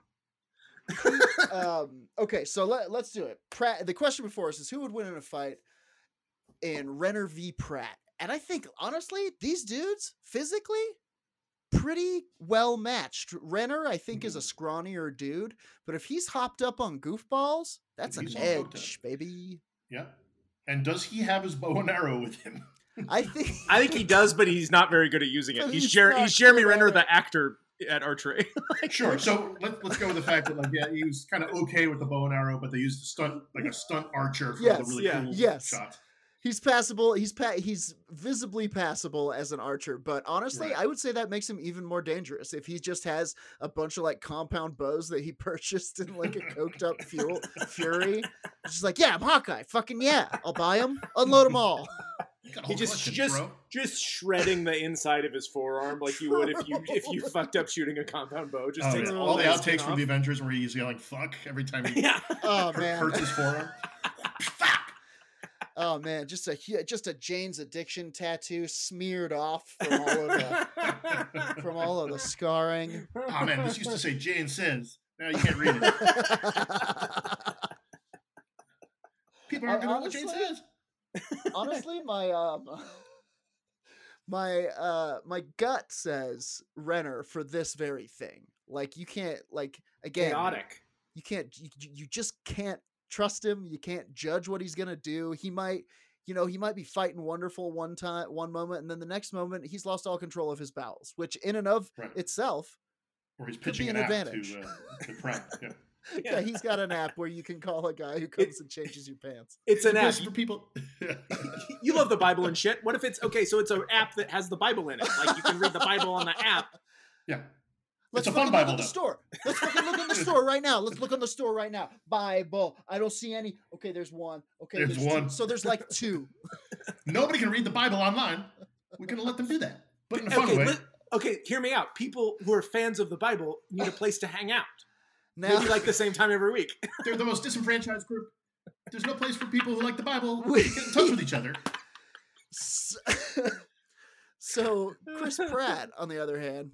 um, okay, so let, let's do it. Pratt. The question before us is who would win in a fight in Renner v. Pratt? And I think honestly, these dudes physically pretty well matched. Renner, I think, is a scrawnier dude, but if he's hopped up on goofballs, that's an He's all hooked edge, baby. Yeah. And does he have his bow and arrow with him? I think. I think he does, but he's not very good at using it. But He's he's Jer- not he's Jeremy good Renner, at it. the actor at archery. Sure. So let, let's go with the fact that, like, yeah, he was kind of okay with the bow and arrow, but they used a stunt, like a stunt archer for Yes, the really yeah, cool yes. shots. He's passable. He's pa- he's visibly passable as an archer, but honestly, Right. I would say that makes him even more dangerous if he just has a bunch of like compound bows that he purchased in like a coked up fuel fury. Just like, yeah, I'm Hawkeye. Fucking yeah, I'll buy them, unload them all. You got a He whole just collection, just bro. just shredding the inside of his forearm like you would if you if you True. fucked up shooting a compound bow. Just Oh, takes yeah. all, all the that outtakes skin from off. the Avengers where he's yelling "fuck" every time he Yeah. Oh man, hurts his forearm. Fuck. oh man, just a hu- just a Jane's Addiction tattoo smeared off from all of the from all of the scarring. Oh man, this used to say Jane says. Now you can't read it. People aren't I- gonna know what Jane honestly- says. Honestly, my um my uh my gut says Renner for this very thing. Like you can't like again Chaotic. you can't you, you just can't trust him. You can't judge what he's gonna do. He might you know he might be fighting wonderful one time one moment, and then the next moment he's lost all control of his bowels, which in and of Right. itself Or he's could pitching be an, an app advantage. to, uh, to Pratt. Yeah. yeah. Yeah. He's got an app where you can call a guy who comes and changes your pants. It's an app. Place for people. You love the Bible and shit. What if it's okay? So it's an app that has the Bible in it. Like you can read the Bible on the app. Yeah. Let's It's a fun fucking Bible, look at the though. store. Let's fucking look in the store right now. Let's look on the store right now. Bible. I don't see any. Okay, there's one. Okay, There's two. one. So there's like two. Nobody can read the Bible online. We're going to let them do that. But in a fun Okay, way. li- okay, hear me out. People who are fans of the Bible need a place to hang out. Now, Maybe like the same time every week. They're the most disenfranchised group. There's no place for people who like the Bible to We- get in touch with each other. s- so Chris Pratt, on the other hand,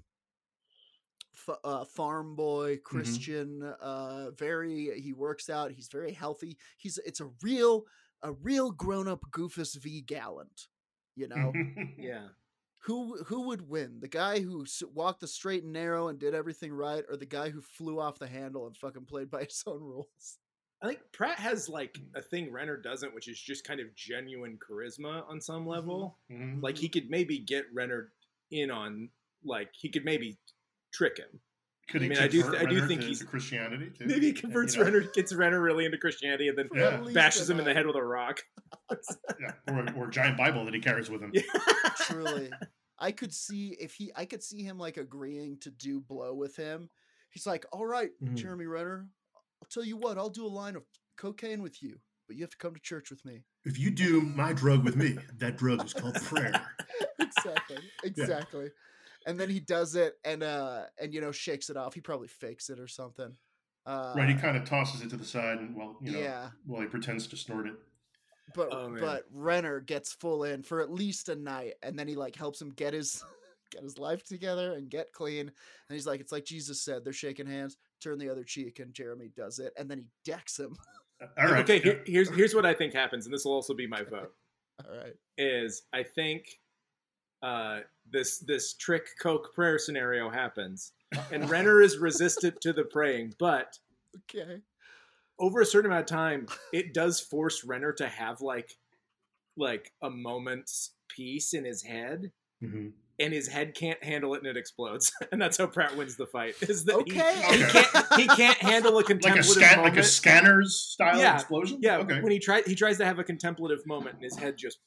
f- uh, farm boy, Christian, uh, very he works out. He's very healthy. He's it's a real a real grown up Goofus V Gallant. You know. Yeah. Who who would win? The guy who s- walked the straight and narrow and did everything right, or the guy who flew off the handle and fucking played by his own rules? I think Pratt has like a thing Renner doesn't, which is just kind of genuine charisma on some level. Mhm. Like he could maybe get Renner in on, like he could maybe trick him. Could he I mean, I do convert th- I do Renner think to, he's- to Christianity too? Maybe he converts You know? Renner, gets Renner really into Christianity, and then For Yeah. at least bashes a him in the night. head with a rock. Yeah. Or, a, or a giant Bible that he carries with him. Yeah. Truly, I could see if he, I could see him like agreeing to do blow with him. He's like, "All right, Mhm. Jeremy Renner, I'll tell you what, I'll do a line of cocaine with you, but you have to come to church with me." If you do my drug with me, that drug is called prayer. Exactly, exactly. And then he does it, and uh, and you know, shakes it off. He probably fakes it or something. Uh, Right, he kind of tosses it to the side, and well, you know, yeah. while he pretends to snort it. But Oh, man. but Renner gets full in for at least a night, and then he like helps him get his get his life together and get clean. And he's like, it's like Jesus said, they're shaking hands, turn the other cheek, and Jeremy does it, and then he decks him. All right. Okay, yeah. here, here's here's what I think happens, and this will also be my vote. All right. Is I think uh, this this trick Coke prayer scenario happens, and Renner is resistant to the praying, but Okay. over a certain amount of time, it does force Renner to have like like a moment's peace in his head, Mhm. and his head can't handle it, and it explodes, and that's how Pratt wins the fight. Is that he- Okay. he, Okay. can't he can't handle a Like a contemplative scan, moment. like a scanner's style Yeah, explosion. Yeah, Okay. when he tries he tries to have a contemplative moment, and his head just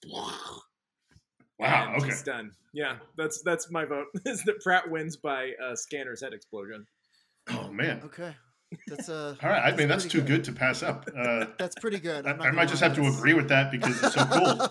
Wow. and Okay. he's done. Yeah, that's that's my vote. Is that Pratt wins by uh, Scanner's head explosion? Oh man. Okay. That's uh All right. I mean, that's pretty too good to pass up. Uh, That's pretty good. I, I'm not I gonna might just lie, have to that's- agree with that because it's so cool.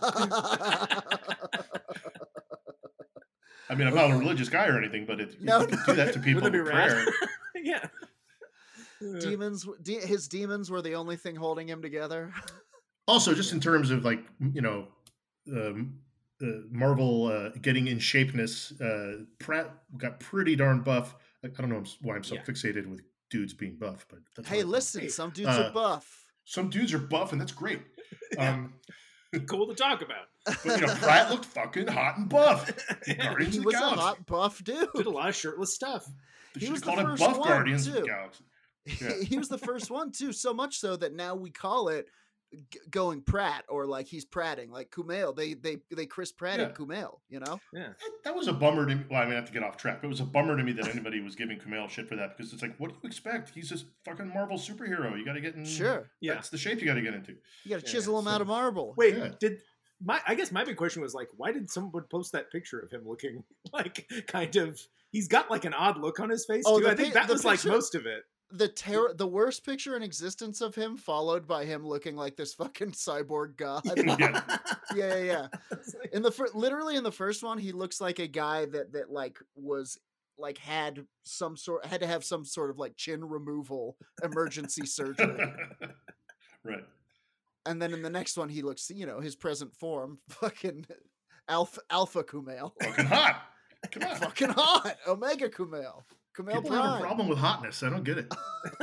I mean, I'm not a religious guy or anything, but it, No, you can do that to people Wouldn't that with be rad? prayer. Yeah. Demons, de- his demons were the only thing holding him together. Also, just in terms of like, you know, um, uh, Marvel uh, getting in shapeness, uh, Pratt got pretty darn buff. I, I don't know why I'm so Yeah. fixated with dudes being buff, but that's Hey, what I thought. listen, Hey, some dudes uh, are buff. Some dudes are buff, and that's great. Um, Cool to talk about. but you know, Pratt looked fucking hot and buff. Guardians He of was the a Galaxy. hot buff dude. Did a lot of shirtless stuff. They he should was have the called it first Buff one, Guardians of the too. Galaxy. Yeah. He was the first one too, so much so that now we call it g- going Pratt, or like he's Pratting, like Kumail. They they they Chris Pratt Yeah. and Kumail, you know. Yeah. That, that was a bummer to me. Well, I mean, I have to get off track. It was a bummer to me that anybody was giving Kumail shit for that because it's like, what do you expect? He's this fucking Marvel superhero. You got to get in. Sure, Yeah. That's the shape you got to get into. you got to Yeah, chisel him so- out of marble. Wait, Yeah. did my I guess my big question was like, why did someone post that picture of him looking like kind of he's got like an odd look on his face Oh, too. the I think pi- that the was like picture- most of it. The terror, the worst picture in existence of him, followed by him looking like this fucking cyborg god. Yeah. yeah, yeah, yeah. It's like- In the fir- literally in the first one, he looks like a guy that that like was like had some sort had to have some sort of like chin removal emergency surgery. Right. And then in the next one, he looks, you know, his present form, fucking alpha alpha Kumail, Fucking hot. Come on. fucking hot, Omega Kumail, Kumail People have a Prime. problem with hotness. I don't get it.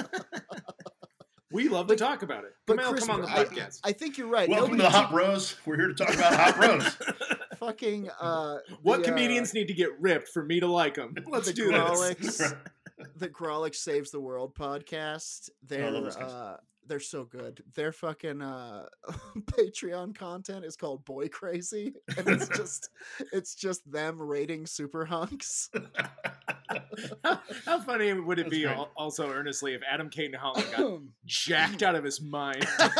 we love to talk about it. But Kumail, Chris, come on the I, podcast. I think you're right. Welcome Nobody to the Hot took- Bros. We're here to talk about Hot Bros. Fuck fucking uh, What the, comedians uh, need to get ripped for me to like them? Let's the do this. Grolix, the Grolix Saves the World podcast. They're love those guys. uh, they're so good. Their fucking uh, Patreon content is called Boy Crazy, and it's just it's just them rating super hunks. how, how funny would it That's be great. al- also earnestly if Adam Caden Holland got jacked out of his mind?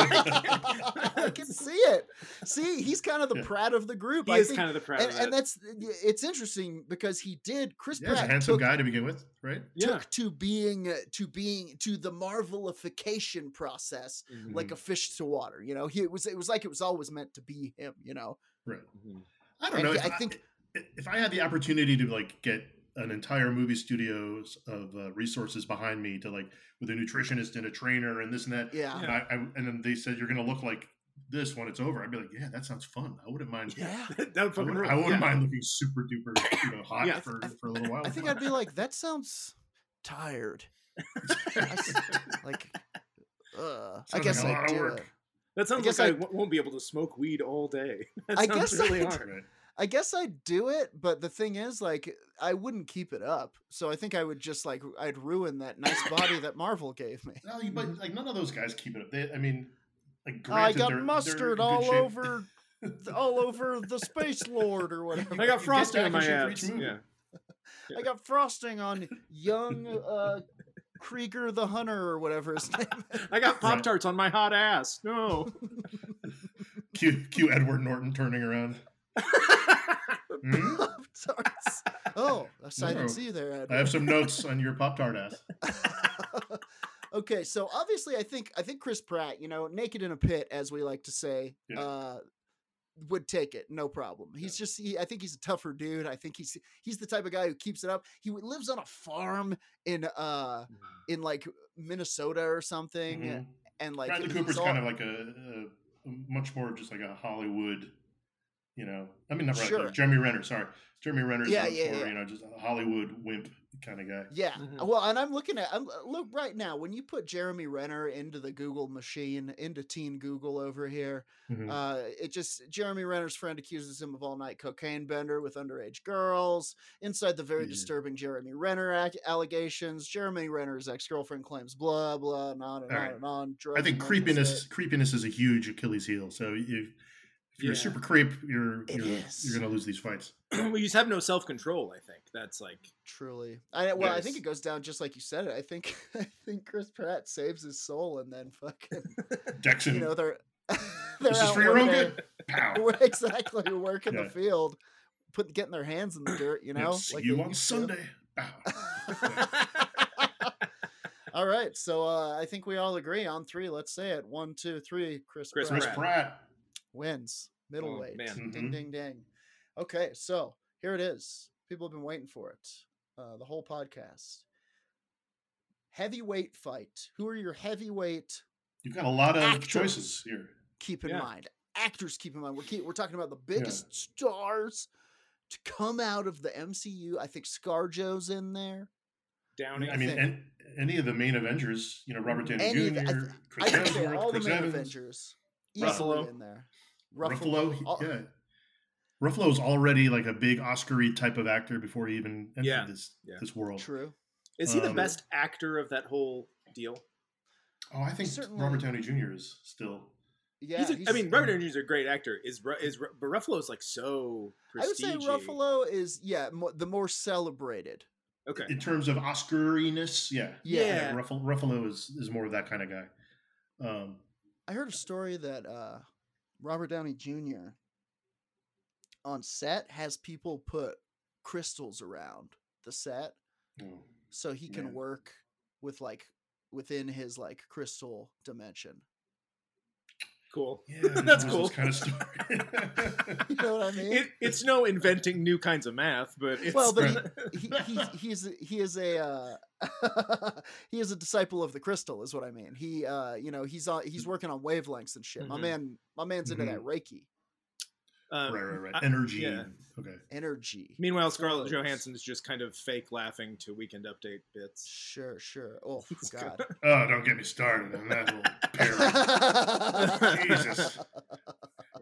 I can see it. See, he's kind of the Yeah. Pratt of the group. He I is think, kind of the proud and, of and it. that's it's interesting because he did. Chris Yeah, he's a Pratt handsome took, guy to begin with, right? Yeah. took to being to being to the Marvelification process Mhm. like a fish to water. You know, he it was it was like it was always meant to be him. You know, Right. Mhm. I don't And know. he- If I I, think- if I had the opportunity to like get an entire movie studios of uh, resources behind me to like with a nutritionist and a trainer and this and that, yeah, and, I, I, and then they said you're going to look like this when it's over, I'd be like, yeah, that sounds fun. I wouldn't mind. yeah. that would I fucking wouldn't, rule. I wouldn't Yeah. mind looking super duper, you know, hot Yeah. for, for a little while. I think I'd be like, that sounds tired. I s- like, uh, I Sounds guess like a I lot of do work. it. That sounds guess like I I- w- won't be able to smoke weed all day. That I sounds guess really I- hard. Right. I guess I'd do it, but the thing is, like, I wouldn't keep it up. So I think I would just like I'd ruin that nice body that Marvel gave me. No, you- but like none of those guys keep it up. They, I mean, like I granted, got they're, mustard they're in good all shape. over, all over the Space Lord or whatever. I got Get frosting back on my and shoot for abs. each movie. Yeah. I got frosting on young uh, Krieger the Hunter or whatever his name is. I got Pop Right. Tarts on my hot ass. No. Cue, cue Edward Norton turning around. Hmm? Pop-Tarts. Oh, I didn't No. see you there, Edward. I have some notes on your Pop Tart ass. Okay, so obviously, I think I think Chris Pratt, you know, naked in a pit, as we like to say, Yeah. uh, would take it, no problem. He's just, he, I think he's a tougher dude. I think he's he's the type of guy who keeps it up. He lives on a farm in uh in like Minnesota or something, Mhm. and like Bradley he's Cooper's all- kind of like a, a much more just like a Hollywood, you know. I mean, not Bradley Sure. Cooper, Jeremy Renner. Sorry, Jeremy Renner's Yeah, much yeah, more, yeah. you know, just a Hollywood wimp kind of guy. Yeah. Mhm. Well, and I'm looking at I'm look right now when you put Jeremy Renner into the Google machine, into Teen Google over here, Mhm. uh it just Jeremy Renner's friend accuses him of all-night cocaine bender with underage girls. Inside the very Yeah. disturbing Jeremy Renner ac- allegations, Jeremy Renner's ex-girlfriend claims blah blah and on and All on right. and on. I drugs think and mental creepiness state. creepiness is a huge Achilles heel. So if, if you're a Yeah. super creep, you're It you're, is. you're gonna lose these fights. well, you just have no self control. I think that's like Truly, I well, I Yes. think it goes down just like you said it. I think I think Chris Pratt saves his soul and then fucking Dexon, you know they're they're this is out for your one own day- good. Pow. We're exactly working Yeah. the field, put getting their hands in the dirt, you Yeah, know. see like you they on used to. Sunday. Pow. All right, so uh, I think we all agree on three. Let's say it: one, two, three. Chris, Chris Pratt Chris Pratt. Pratt. wins middleweight. man. Ding, Mhm. ding, ding. Okay, so here it is. People have been waiting for it. Uh, the whole podcast. Heavyweight fight. Who are your heavyweight? You've got a lot of Actors. choices here. Keep in Yeah. mind, actors. Keep in mind, we're keep, we're talking about the biggest stars to come out of the M C U. I think ScarJo's in there. Downey. I mean, think- and, any of the main Avengers, you know, Robert Downey Any of the- I Junior, th- Chris I would say Hemsworth, all the Chris main Evans, Avengers Ruffalo. easily in there. Ruffalo. he- all- yeah, Ruffalo's already like a big Oscar-y type of actor before he even entered Yeah, this yeah. this world. True. Is he the Um, best actor of that whole deal? Oh, I think Certainly. Robert Downey Junior is still. Yeah. he's a, he's- I mean, Robert Downey Junior is a great actor. Is Ru- is Ru- but Ruffalo's like so I would say prestige. Ruffalo is yeah mo- the more celebrated. Okay. In terms of Oscar-iness, yeah, Yeah. Yeah. Ruffalo, Ruffalo is is more of that kind of guy. Um, I heard a story that uh, Robert Downey Junior on set has people put crystals around the set oh, so he can Man. work with like within his like crystal dimension. Cool. yeah, That's this cool. Kind of story. You know what I mean? It, it's no inventing new kinds of math, but it's, Well, but he, he, he he's he is a uh, he is a disciple of the crystal, is what I mean. He uh you know he's on he's working on wavelengths and shit. My Mhm. man, my man's into that Reiki uh, right, right, right. I- Energy. yeah. Okay. energy. Meanwhile, Scarlett Flows. Johansson is just kind of fake laughing to Weekend Update bits. Sure, sure. Oh God. Oh, don't get me started on that little parody. Jesus.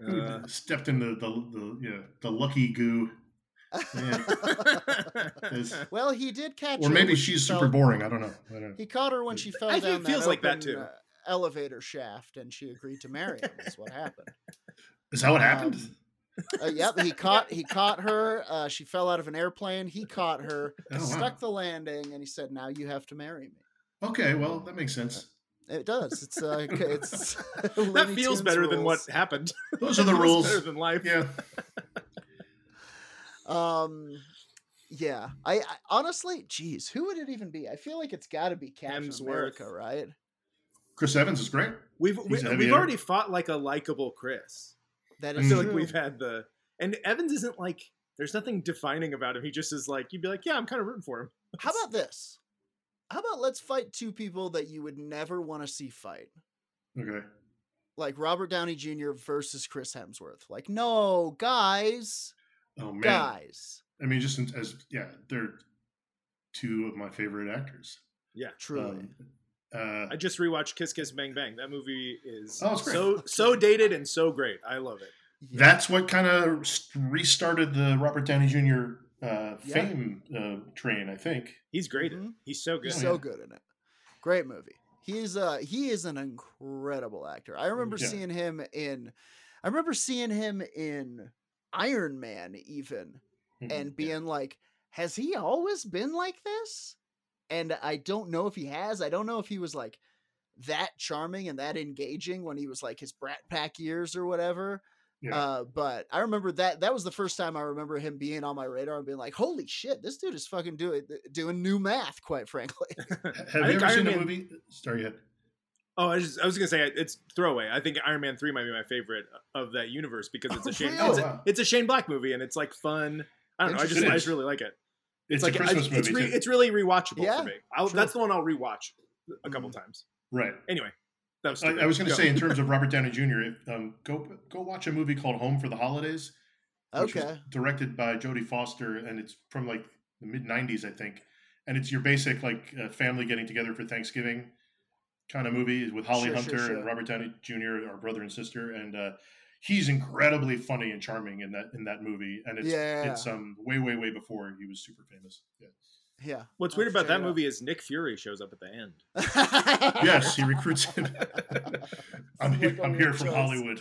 Who Uh. stepped in the the, the you know the lucky goo? Man. Well, he did catch Or her maybe when she's she super fell- boring. I don't know. I don't know. He caught her when she fell I down think it feels that like that, open, too. uh, elevator shaft, and she agreed to marry him. Is what happened. Is that what happened? Um, Uh, yep, he caught he caught her. Uh, she fell out of an airplane. He caught her, Oh, wow. stuck the landing, and he said, "Now you have to marry me." Okay, well that makes sense. It does. It's uh, it's That Looney feels Tunes better than what rules. happened. Those are the Feels rules. Better than life. Yeah. Um, yeah. I, I honestly, geez, who would it even be? I feel like it's got to be Captain Hemsworth. America, right? Chris Evans is great. We've we, He's a heavy we've hitter. already fought like a likable Chris. That I is feel true. like we've had the and Evans isn't like there's nothing defining about him. He just is like you'd be like, yeah, I'm kind of rooting for him. How about this? How about let's fight two people that you would never want to see fight? Okay. Like Robert Downey Junior versus Chris Hemsworth. Like, no, guys, Oh man. guys. I mean, just as yeah, they're two of my favorite actors. Yeah. Truly. Um, uh, I just rewatched Kiss Kiss Bang Bang. That movie is Oh, it's great. so so dated and so great. I love it. Yeah. That's what kind of restarted the Robert Downey Junior Uh, Yeah. fame uh, train, I think. He's great. in it. Mhm. He's so good. He's Oh, so yeah. good in it. Great movie. He's uh he is an incredible actor. I remember Yeah. seeing him in I remember seeing him in Iron Man even Mhm. and being like, has he always been like this? And I don't know if he has. I don't know if he was like that charming and that engaging when he was like his Brat Pack years or whatever. Yeah. Uh, but I remember that that was the first time I remember him being on my radar and being like, holy shit, this dude is fucking doing doing new math, quite frankly. Have I you think ever Iron seen Man- the movie? Sorry, ahead. Oh, I, just, I was gonna say it's throwaway. I think Iron Man three might be my favorite of that universe because it's a Oh, Shane. really? It's, Oh, a, wow. it's a Shane Black movie and it's like fun. I don't know. I just It I is. just really like it. It's, like a Christmas I, movie it's, re, too. it's really rewatchable Yeah, for me. I'll, true. that's the one I'll rewatch a couple Mhm. times. Right. Anyway, that was I, stupid. I was going to Go. say, in terms of Robert Downey Junior, if, um, go go watch a movie called Home for the Holidays, which was Okay. directed by Jodie Foster, and it's from like the mid nineties, I think. And it's your basic like uh, family getting together for Thanksgiving kind of movie with Holly Sure, sure, Hunter sure. and Robert Downey Junior, our brother and sister, and uh, he's incredibly funny and charming in that in that movie. And it's Yeah. it's um way way way before he was super famous. Yeah. Yeah. What's I'll weird about check that it out. with Nick Fury shows up at the end. Yes, he recruits him. I'm Like here. I'm only here a from choice. Hollywood.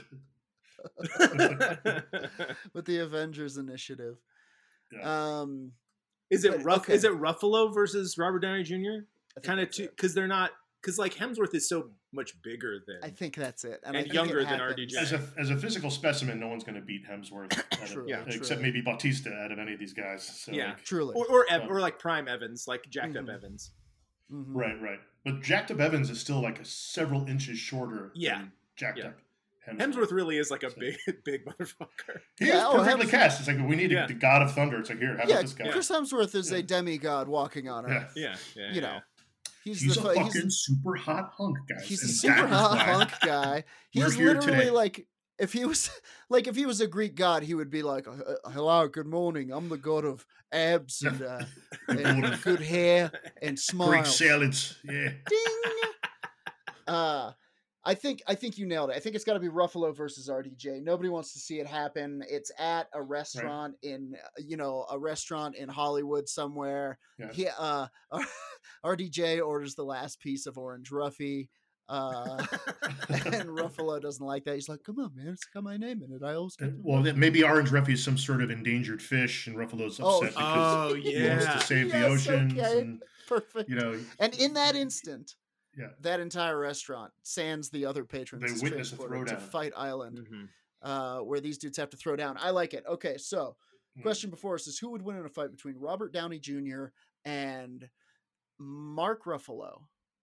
With the Avengers Initiative. Yeah. Um, is it But, rough? okay. Is it Ruffalo versus Robert Downey Junior? I think Kind of that's too it. because they're not because like Hemsworth is so much bigger than I think that's it. And, I And think younger it than happens. R D J. As a as a physical specimen, no one's going to beat Hemsworth, out of- True, Yeah. except true. maybe Bautista out of any of these guys. So Yeah. like, Truly. or or, Ev- Um, or like Prime Evans, like jacked Mhm. up Evans. Mhm. right, right. But Jacked Up Evans is still like a several inches shorter. Yeah. than Jacked Yeah. Up Hemsworth really is like a So- big big motherfucker. He Yeah, is oh, perfectly Hemsworth- cast. It's like we need Yeah. a, the God of Thunder. It's like here, how Yeah, about this guy? Chris Hemsworth is Yeah. a demigod walking on Yeah. Earth. Yeah, yeah. You yeah. know, he's, He's the a fu- fucking he's, super hot hunk, guys. he's a and super that is hot why- hunk guy. We're He's here literally today. like, if he was like, if he was a Greek god, he would be like, "Uh, "Hello, good morning. I'm the god of abs and, uh, and good hair and Greek smiles." salads. Yeah. Ding. Uh, I think I think you nailed it. I think it's got to be Ruffalo versus R D J. Nobody wants to see it happen. It's at a restaurant in uh, you know a restaurant in Hollywood somewhere. Yeah. He, uh, R D J orders the last piece of orange roughy. Uh, and Ruffalo doesn't like that. He's like, "Come on, man, it's got my name in it. I always get And- the well, then maybe Orange Ruffy is some sort of endangered fish, and Ruffalo's upset Oh, because Oh he wants yeah. to save the Yes, oceans, okay. and perfect." you know, And in that instant, Yeah. that entire restaurant, sans the other patrons, They is witness a transported to throwdown. Fight Island. Mhm. uh, where these dudes have to throw down. I like it. Okay, so Hmm. question before us is who would win in a fight between Robert Downey Junior and Mark Ruffalo?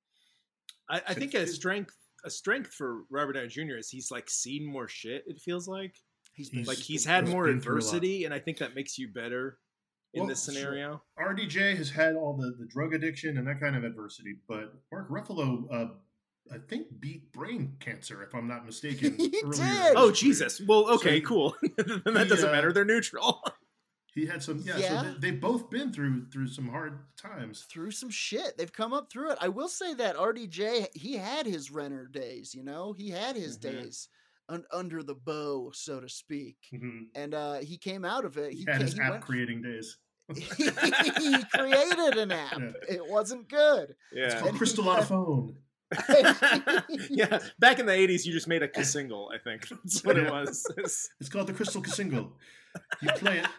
I, I think It- a it- strength a strength for Robert Downey Junior is he's like seen more shit. It feels like He's He's- like he's he's been had through it. more been through a lot. adversity, and I think that makes you better in Well, this sure. scenario. R D J has had all the, the drug addiction and that kind of adversity, but Mark Ruffalo, uh, I think, beat brain cancer, if I'm not mistaken. He earlier did! in Oh his career. Jesus! Well, okay, he- cool. then that he, doesn't uh, matter. They're neutral. He had some, yeah. Yeah. So they, they've both been through through some hard times. Through some shit. They've come up through it. I will say that R D J, he had his Renner days, you know? He had his Mhm. days un- under the bow, so to speak. Mhm. And uh, he came out of it. He He, had ca- his he app went- creating days. he created an app. Yeah. It wasn't good. It's Yeah. called Crystal on a phone. Yeah. Back in the eighties, you just made a single, I think. That's what it Yeah. was. It's- It's called the Crystal Single. You play it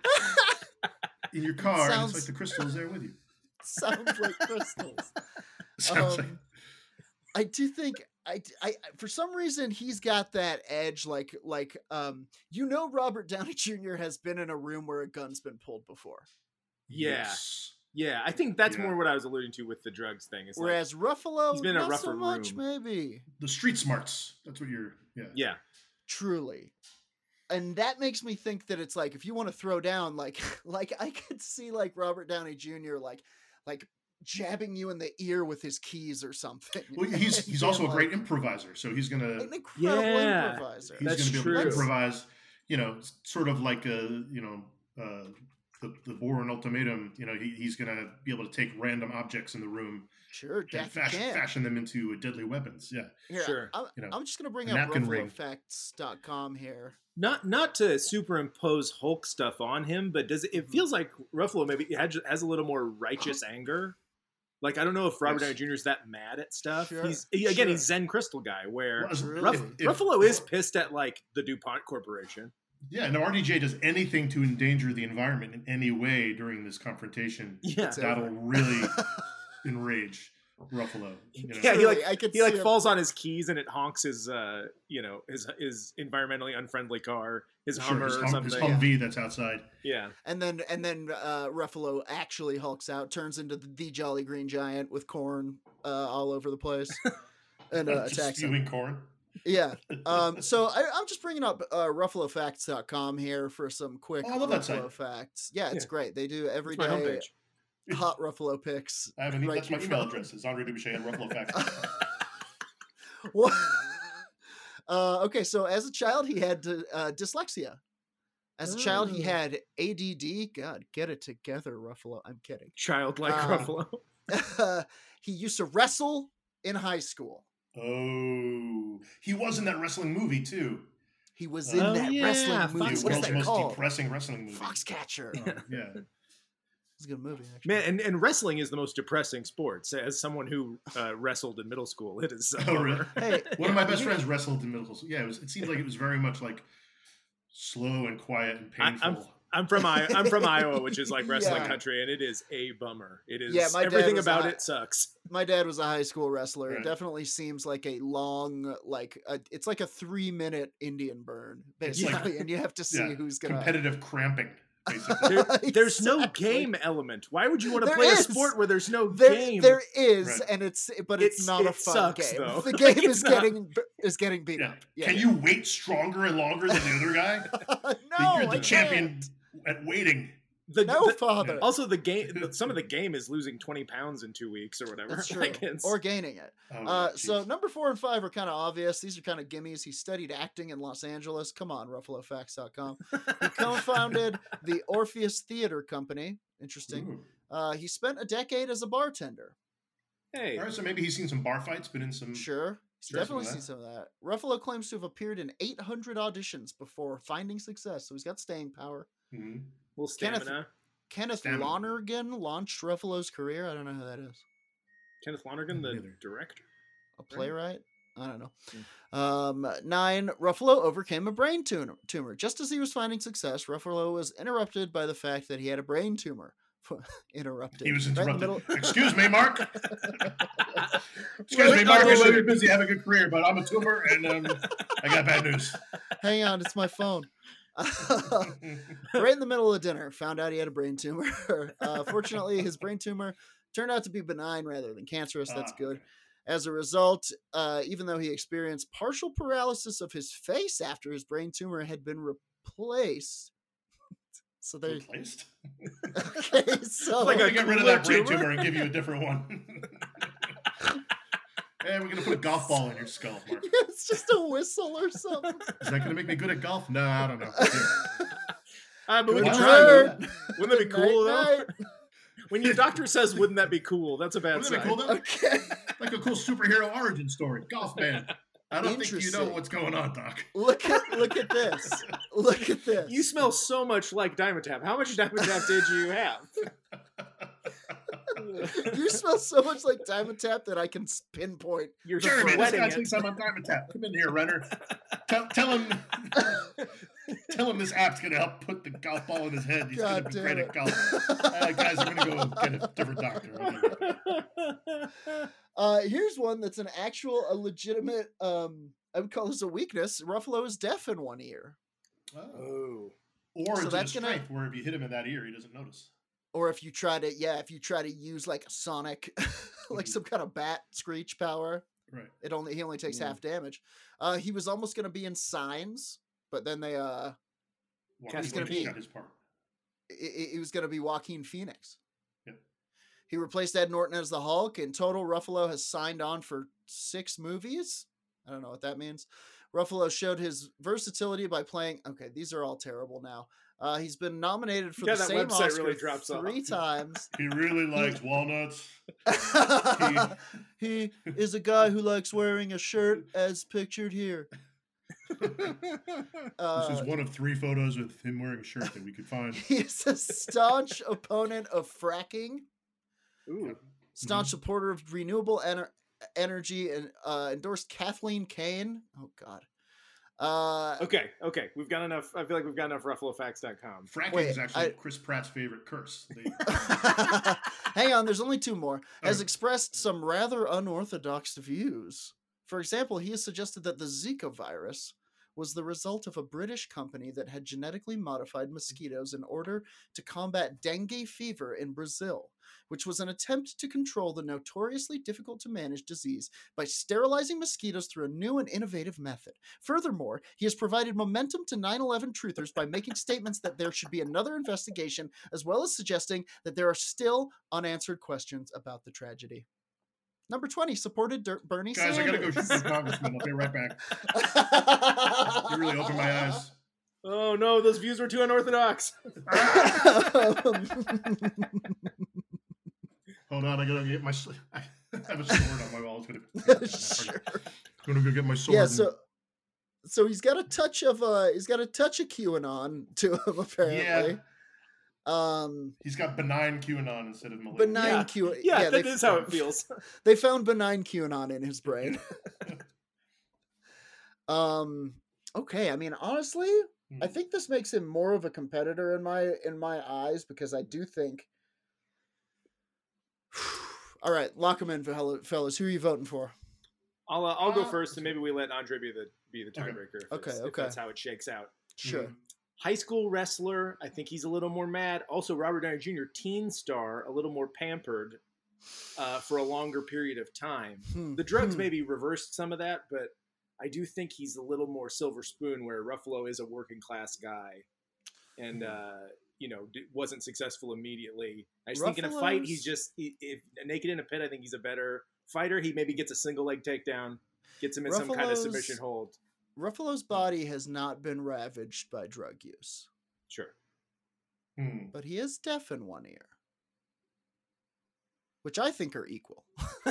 in your car, and Sounds- it's like the crystal is there with you. Sounds like crystals. Sounds like Um, I do think I, I I- for some reason he's got that edge, like like um you know Robert Downey Junior has been in a room where a gun's been pulled before, Yeah. yes. Yeah, I think that's Yeah. more what I was alluding to with the drugs thing. Is like, whereas Ruffalo he's been in a not rougher so much, room. maybe. The street smarts. That's what you're. Yeah. yeah, Truly. And that makes me think that it's like if you want to throw down, like like I could see like Robert Downey Junior like like jabbing you in the ear with his keys or something. Well, he's And he's being also a like- great improviser, so he's gonna an incredible Yeah. improviser. he's That's gonna be able to true. improvise. You know, sort of like a you know uh, the the Bourne Ultimatum. You know, he, he's gonna be able to take random objects in the room Sure, and Daffy fashion, can. fashion them into deadly weapons. Yeah. Here, Sure. I'm, You know, I'm just gonna bring a up napkin Ruffalo ring. Effects dot com here. not not to superimpose Hulk stuff on him, but does it, it Mhm. feels like Ruffalo maybe has, has a little more righteous anger. Like I don't know if Robert Yes. Downey Junior is that mad at stuff. Sure, He's he, again, sure. he's Zen Crystal guy, where Well, as- Really? Ruff, if- if- Ruffalo is pissed at like the DuPont Corporation. Yeah, and if R D J does anything to endanger the environment in any way during this confrontation, Yeah, It's that'll over. really enrage Ruffalo. You know? yeah. He like Truly, I could he like see him- falls on his keys and it honks his uh you know his his environmentally unfriendly car, his Sure, Hummer his, or hum, his something. Humvee that's outside. Yeah, And then and then uh, Ruffalo actually hulks out, turns into the, the Jolly Green Giant with corn uh, all over the place, and uh, Just attacks him. spewing corn. Yeah. Um, so I, I'm just bringing up uh, Ruffalo Facts dot com here for some quick Oh, I love that Ruffalo site. facts. Yeah, it's Yeah. great. They do every it's my day homepage. hot Ruffalo picks. I have an, e- Right that's my here. email address. It's Andre Dubuchet at Ruffalo Facts. What? uh, okay, so as a child, he had uh, dyslexia. As a child, he Oh. had A D D. God, get it together, Ruffalo. I'm kidding. Childlike Uh, Ruffalo. He used to wrestle in high school. Oh, he was in that wrestling movie too. He was in Oh, that yeah, wrestling Fox- movie. The What's world's that most called? depressing wrestling movie. Foxcatcher. Oh, yeah. It's a good movie, actually. Man, and, and wrestling is the most depressing sport. So as someone who uh, wrestled in middle school, it is. Oh, really? Hey, One of my best friends wrestled in middle school. Yeah, it, was, it seemed like it was very much like slow and quiet and I- painful. I'm- I'm from I- I'm from Iowa, which is like wrestling Yeah. country, and it is a bummer. It is Yeah, my dad everything was about a- it sucks. my dad was a high school wrestler. It Right. definitely seems like a long, like a, it's like a three minute Indian burn, It's basically, like- and you have to see yeah, who's gonna. competitive cramping, basically. There, there's no Exactly. game element. Why would you want to There play is. a sport where there's no There, game? there is, Right. and it's but it's, It's- not a it fun sucks, game. though. The Like, game it's is not- getting is getting beat Yeah. up. Yeah. Can you wait stronger and longer than the other guy? no, You're the I champion can't. at waiting. the, No, the- father. Also, the game. Some of the game is losing twenty pounds in two weeks or whatever. That's true. Like, it's- Or gaining it. Oh, Uh, so jeez. number four and five are kind of obvious. These are kind of gimmies. He studied acting in Los Angeles. Come on, Ruffalo Facts dot com. He co-founded the Orpheus Theater Company. Interesting. Ooh. Uh, he spent a decade as a bartender. hey, All right, so maybe he's seen some bar fights, been in some. Sure. He's Sure, some definitely of seen that. some of that. Ruffalo claims to have appeared in eight hundred auditions before finding success, so he's got staying power. Mhm. little Kenneth- stamina. Kenneth Stamina. Lonergan launched Ruffalo's career. I don't know who that is. Kenneth Lonergan, the Neither. director. A playwright? I don't know. Um, nine, Ruffalo overcame a brain tumor. tumor. Just as he was finding success, Ruffalo was interrupted by the fact that he had a brain tumor. interrupted. He was Right in the interrupted. middle- Excuse me, Mark. Excuse me, Mark. I know you're busy having a career, but I'm a tumor, and um, I got bad news. Hang on, it's my phone. Right in the middle of dinner, found out he had a brain tumor. Uh, fortunately, his brain tumor turned out to be benign rather than cancerous. That's Ah, good. okay. As a result, uh, even though he experienced partial paralysis of his face after his brain tumor had been replaced. So there. Replaced? Okay, so Like We're a gonna get rid of cooler that brain tumor? tumor and give you a different one. Hey, we're gonna put a golf ball in your skull, Mark. it's just a whistle or something. Is that gonna make me good at golf? No, I don't know. Ah, but we Good can Good try. night. Wouldn't wouldn't that be cool Night, though? night. When your doctor says, "Wouldn't that be cool?" That's a bad Wouldn't that sign. be cool though? Okay. Like a cool superhero origin story. Golf man. I don't think you know Interesting. what's going on, Doc. Look at look at this. Look at this. You smell so much like Dimetapp. How much Dimetapp did you have? You smell so much like Dimetapp that I can s- pinpoint. You're Jeremy, this sweating guy it. thinks I'm on Dimetapp. Come in here, Renner. Tell, tell him tell him this app's going to help put the golf ball in his head. He's going God to be damn great it. at golf. Uh, guys, I'm going to go get a different doctor. Uh, here's one that's an actual, a legitimate. Um, I would call this a weakness. Ruffalo is deaf in one ear, Oh. Oh. Or So it's a that's gonna- strength where if you hit him in that ear, he doesn't notice. or if you try to, yeah, if you try to use like a sonic, like some kind of bat screech power, Right. it only he only takes Mm. half damage. Uh, he was almost gonna be in Signs, but then they uh, Well, He's he's gonna be- got his part. it, it was gonna be Joaquin Phoenix. Yep. He replaced Ed Norton as the Hulk. In total, Ruffalo has signed on for six movies. I don't know what that means. Ruffalo showed his versatility by playing. Okay, these are all terrible now. Uh, he's been nominated for Yeah, the that same website Oscar really drops off. three times. He really likes walnuts. He is a guy who likes wearing a shirt as pictured here. Uh, This is one of three photos with him wearing a shirt that we could find. He's a staunch opponent of fracking, Ooh. staunch supporter of renewable ener- energy, and uh, endorsed Kathleen Kane. Oh, God. Uh, Okay, okay. We've got enough. I feel like we've got enough Ruffalo Facts dot com. Fracking Wait, is actually I- Chris Pratt's favorite curse. They, Hang on, there's only two more. Has Okay. expressed some rather unorthodox views. For example, he has suggested that the Zika virus was the result of a British company that had genetically modified mosquitoes in order to combat dengue fever in Brazil, which was an attempt to control the notoriously difficult to manage disease by sterilizing mosquitoes through a new and innovative method. Furthermore, he has provided momentum to nine eleven truthers by making statements that there should be another investigation, as well as suggesting that there are still unanswered questions about the tragedy. Number twenty, supported Der- Bernie guys, I Sanders. gotta go shoot the congressman. I'll be right back. You really opened my eyes. Oh no, those views were too unorthodox. Hold on, I gotta get my. sl- I have a sword on my wall. I was gonna. Sure. I'm gonna go get my sword. Yeah, and- so so he's got a touch of uh he's got a touch of QAnon to him apparently. Um He's got benign QAnon instead of malignant. benign Yeah. Q Yeah, they that is how it found- feels. They found benign QAnon in his brain. um okay, I mean honestly, I Hmm. think this makes him more of a competitor in my in my eyes because I do think all right, lock him in, fellow- fellas. Who are you voting for? I'll uh, I'll go Uh, first, and maybe we let Andre be the be the Okay. tiebreaker. if Okay, it's- if okay. that's how it shakes out. Sure. Mhm. High school wrestler, I think he's a little more mad. Also, Robert Downey Junior, teen star, a little more pampered uh, for a longer period of time. Hmm, The drugs hmm. maybe reversed some of that, but I do think he's a little more silver spoon, where Ruffalo is a working class guy, and uh, you know d- wasn't successful immediately. I just think in a fight, he's Ruffalo's- just he, if naked in a pit. I think he's a better fighter. He maybe gets a single leg takedown, gets him in some kind of Ruffalo's- submission hold. Ruffalo's body has not been ravaged by drug use, Sure. Hmm. but he is deaf in one ear, which I think are equal.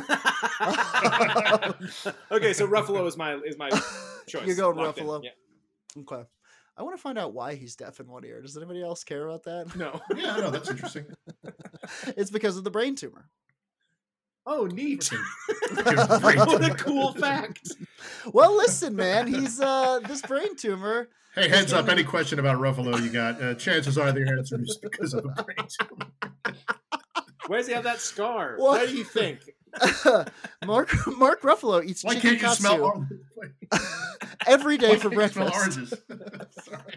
Okay, so Ruffalo is my is my choice. You're going Locked in. Ruffalo. Yeah. Okay. I want to find out why he's deaf in one ear. Does anybody else care about that? No. Yeah, no, that's interesting. It's because of the brain tumor. Oh, neat. Freaking brain What a tumor. cool fact. Well, listen, man, he's uh this brain tumor. Hey, heads up! Any question about Ruffalo you got? Uh, chances are the answer is because of a brain tumor. Why does he have that scar? What? Why do you think? Mark Mark Ruffalo eats Why chicken can't you smell? katsu Or- every day Why for can't you smell breakfast. oranges? Sorry.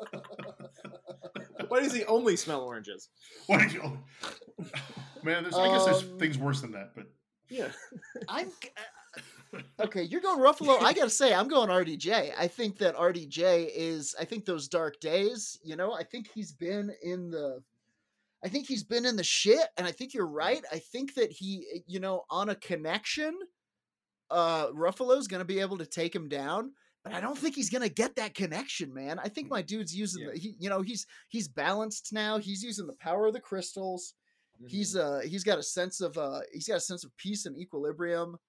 Why does he only smell oranges? Why did you? oh. Man, there's, I guess there's Um, things worse than that, but Yeah. I'm okay. You're going Ruffalo. I gotta say, I'm going R D J. I think that R D J is. I think those dark days. You know, I think he's been in the. I think he's been in the shit, and I think you're right. I think that he, you know, on a connection, uh, Ruffalo's gonna be able to take him down. But I don't think he's gonna get that connection, man. I think my dude's using Yeah. the. He, you know, he's he's balanced now. He's using the power of the crystals. He's Mm-hmm. uh he's got a sense of uh he's got a sense of peace and equilibrium,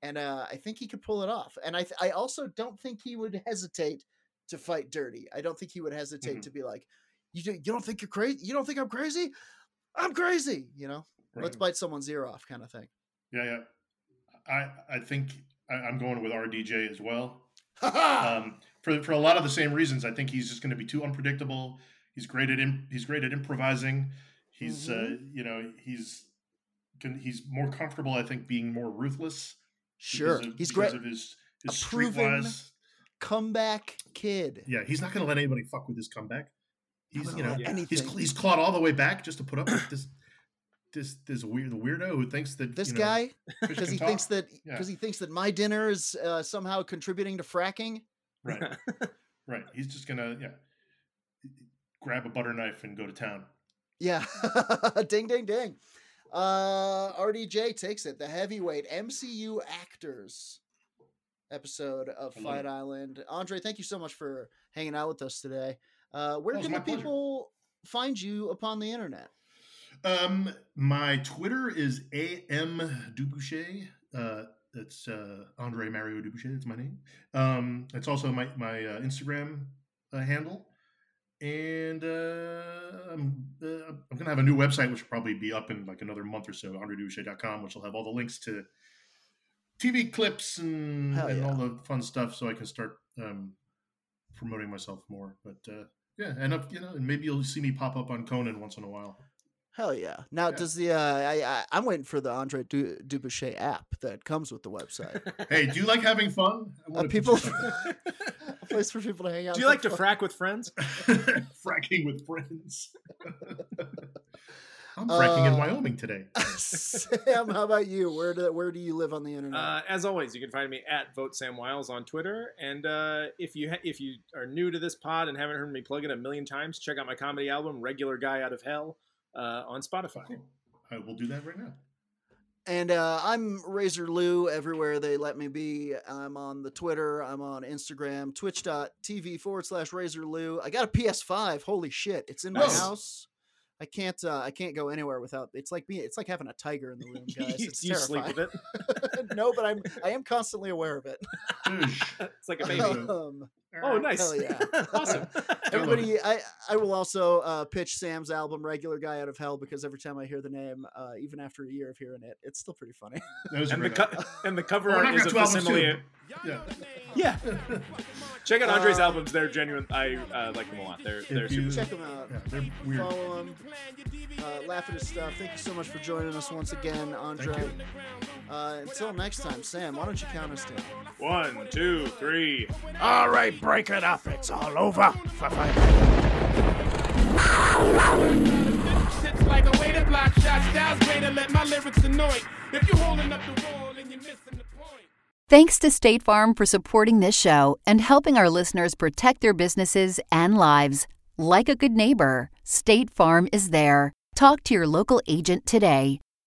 and uh, I think he could pull it off. And I th- I also don't think he would hesitate to fight dirty. I don't think he would hesitate Mm-hmm. to be like, you do, you don't think you're crazy? You don't think I'm crazy? I'm crazy. You know, Right. let's bite someone's ear off, kind of thing. Yeah, yeah. I I think I, I'm going with R D J as well. Ha Um, for for a lot of the same reasons. I think he's just going to be too unpredictable. He's great at im- he's great at improvising. He's uh, you know he's can, he's more comfortable. I think being more ruthless. Sure, because of, he's because great. Of his A his proven streetwise. comeback kid. Yeah, he's not going to let anybody fuck with his comeback. He's gonna you know let Yeah. anything. he's he's clawed all the way back just to put up with this this this weird the weirdo who thinks that This you know, guy, fish because can he talk. thinks that Yeah. because he thinks that my dinner is uh, somehow contributing to fracking. Right. Right. He's just gonna yeah grab a butter knife and go to town. Yeah, ding, ding, ding. Uh, R D J takes it. The heavyweight M C U actors episode of I love Fight it. Island. Andre, thank you so much for hanging out with us today. Uh, where Oh, it's can the my pleasure. people find you upon the internet? Um, my Twitter is A M Duboucher. Uh, it's uh, Andre Mario Duboucher. That's my name. Um, it's also my my uh, Instagram uh, handle, and uh, I'm uh, I'm gonna have a new website which will probably be up in like another month or so. andre duboucher dot com, which will have all the links to T V clips and, Hell and yeah. all the fun stuff, so I can start um, promoting myself more. But uh, yeah, and if, you know, and maybe you'll see me pop up on Conan once in a while. Hell yeah! Now, Yeah. does the uh, I, I I'm waiting for the Andre du- Duboucher app that comes with the website. Hey, do you like having fun? I Uh, wanna teach people, you something. a place for people to hang out. Do you like for to fun. frack with friends? Fracking with friends. I'm fracking in Uh, Wyoming today. Sam, how about you? Where do where do you live on the internet? Uh, as always, you can find me at Vote Sam Wiles on Twitter. And uh, if you ha- if you are new to this pod and haven't heard me plug it a million times, check out my comedy album, Regular Guy Out of Hell, uh, on Spotify. Cool. I will do that right now. And uh, I'm Razor Lou everywhere they let me be. I'm on the Twitter. I'm on Instagram, twitch.tv forward slash Razor Lou. I got a P S five. Holy shit. It's in my Nice. house. I can't uh, I can't go anywhere without it's like me it's like having a tiger in the room, guys. you It's you sleep terrifying. with it. No, but I'm I am constantly aware of it. Oosh. It's like a baby. Um, Oh, nice. Hell yeah. Awesome. everybody I, I will also uh, pitch Sam's album Regular Guy Out of Hell because every time I hear the name, uh, even after a year of hearing it, it's still pretty funny. That was a And the, great co- album. and the cover Oh, and I art is got a two albums facsimile. too. Yeah. Yeah. Check out Andre's Uh, albums. They're genuine. I uh, like them a lot. They're they're If you- super. Check him out. Yeah, they're weird. Follow him. Uh, laugh at his stuff. Thank you so much for joining us once again, Andre. Thank Uh, until next time, Sam, why don't you count us down? One, two, three. All right, break it up. It's all over. Shit's like a way to block shots. Styles way to let my lyrics annoy. If you holding up the wall and you're missing the point. Thanks to State Farm for supporting this show and helping our listeners protect their businesses and lives. Like a good neighbor, State Farm is there. Talk to your local agent today.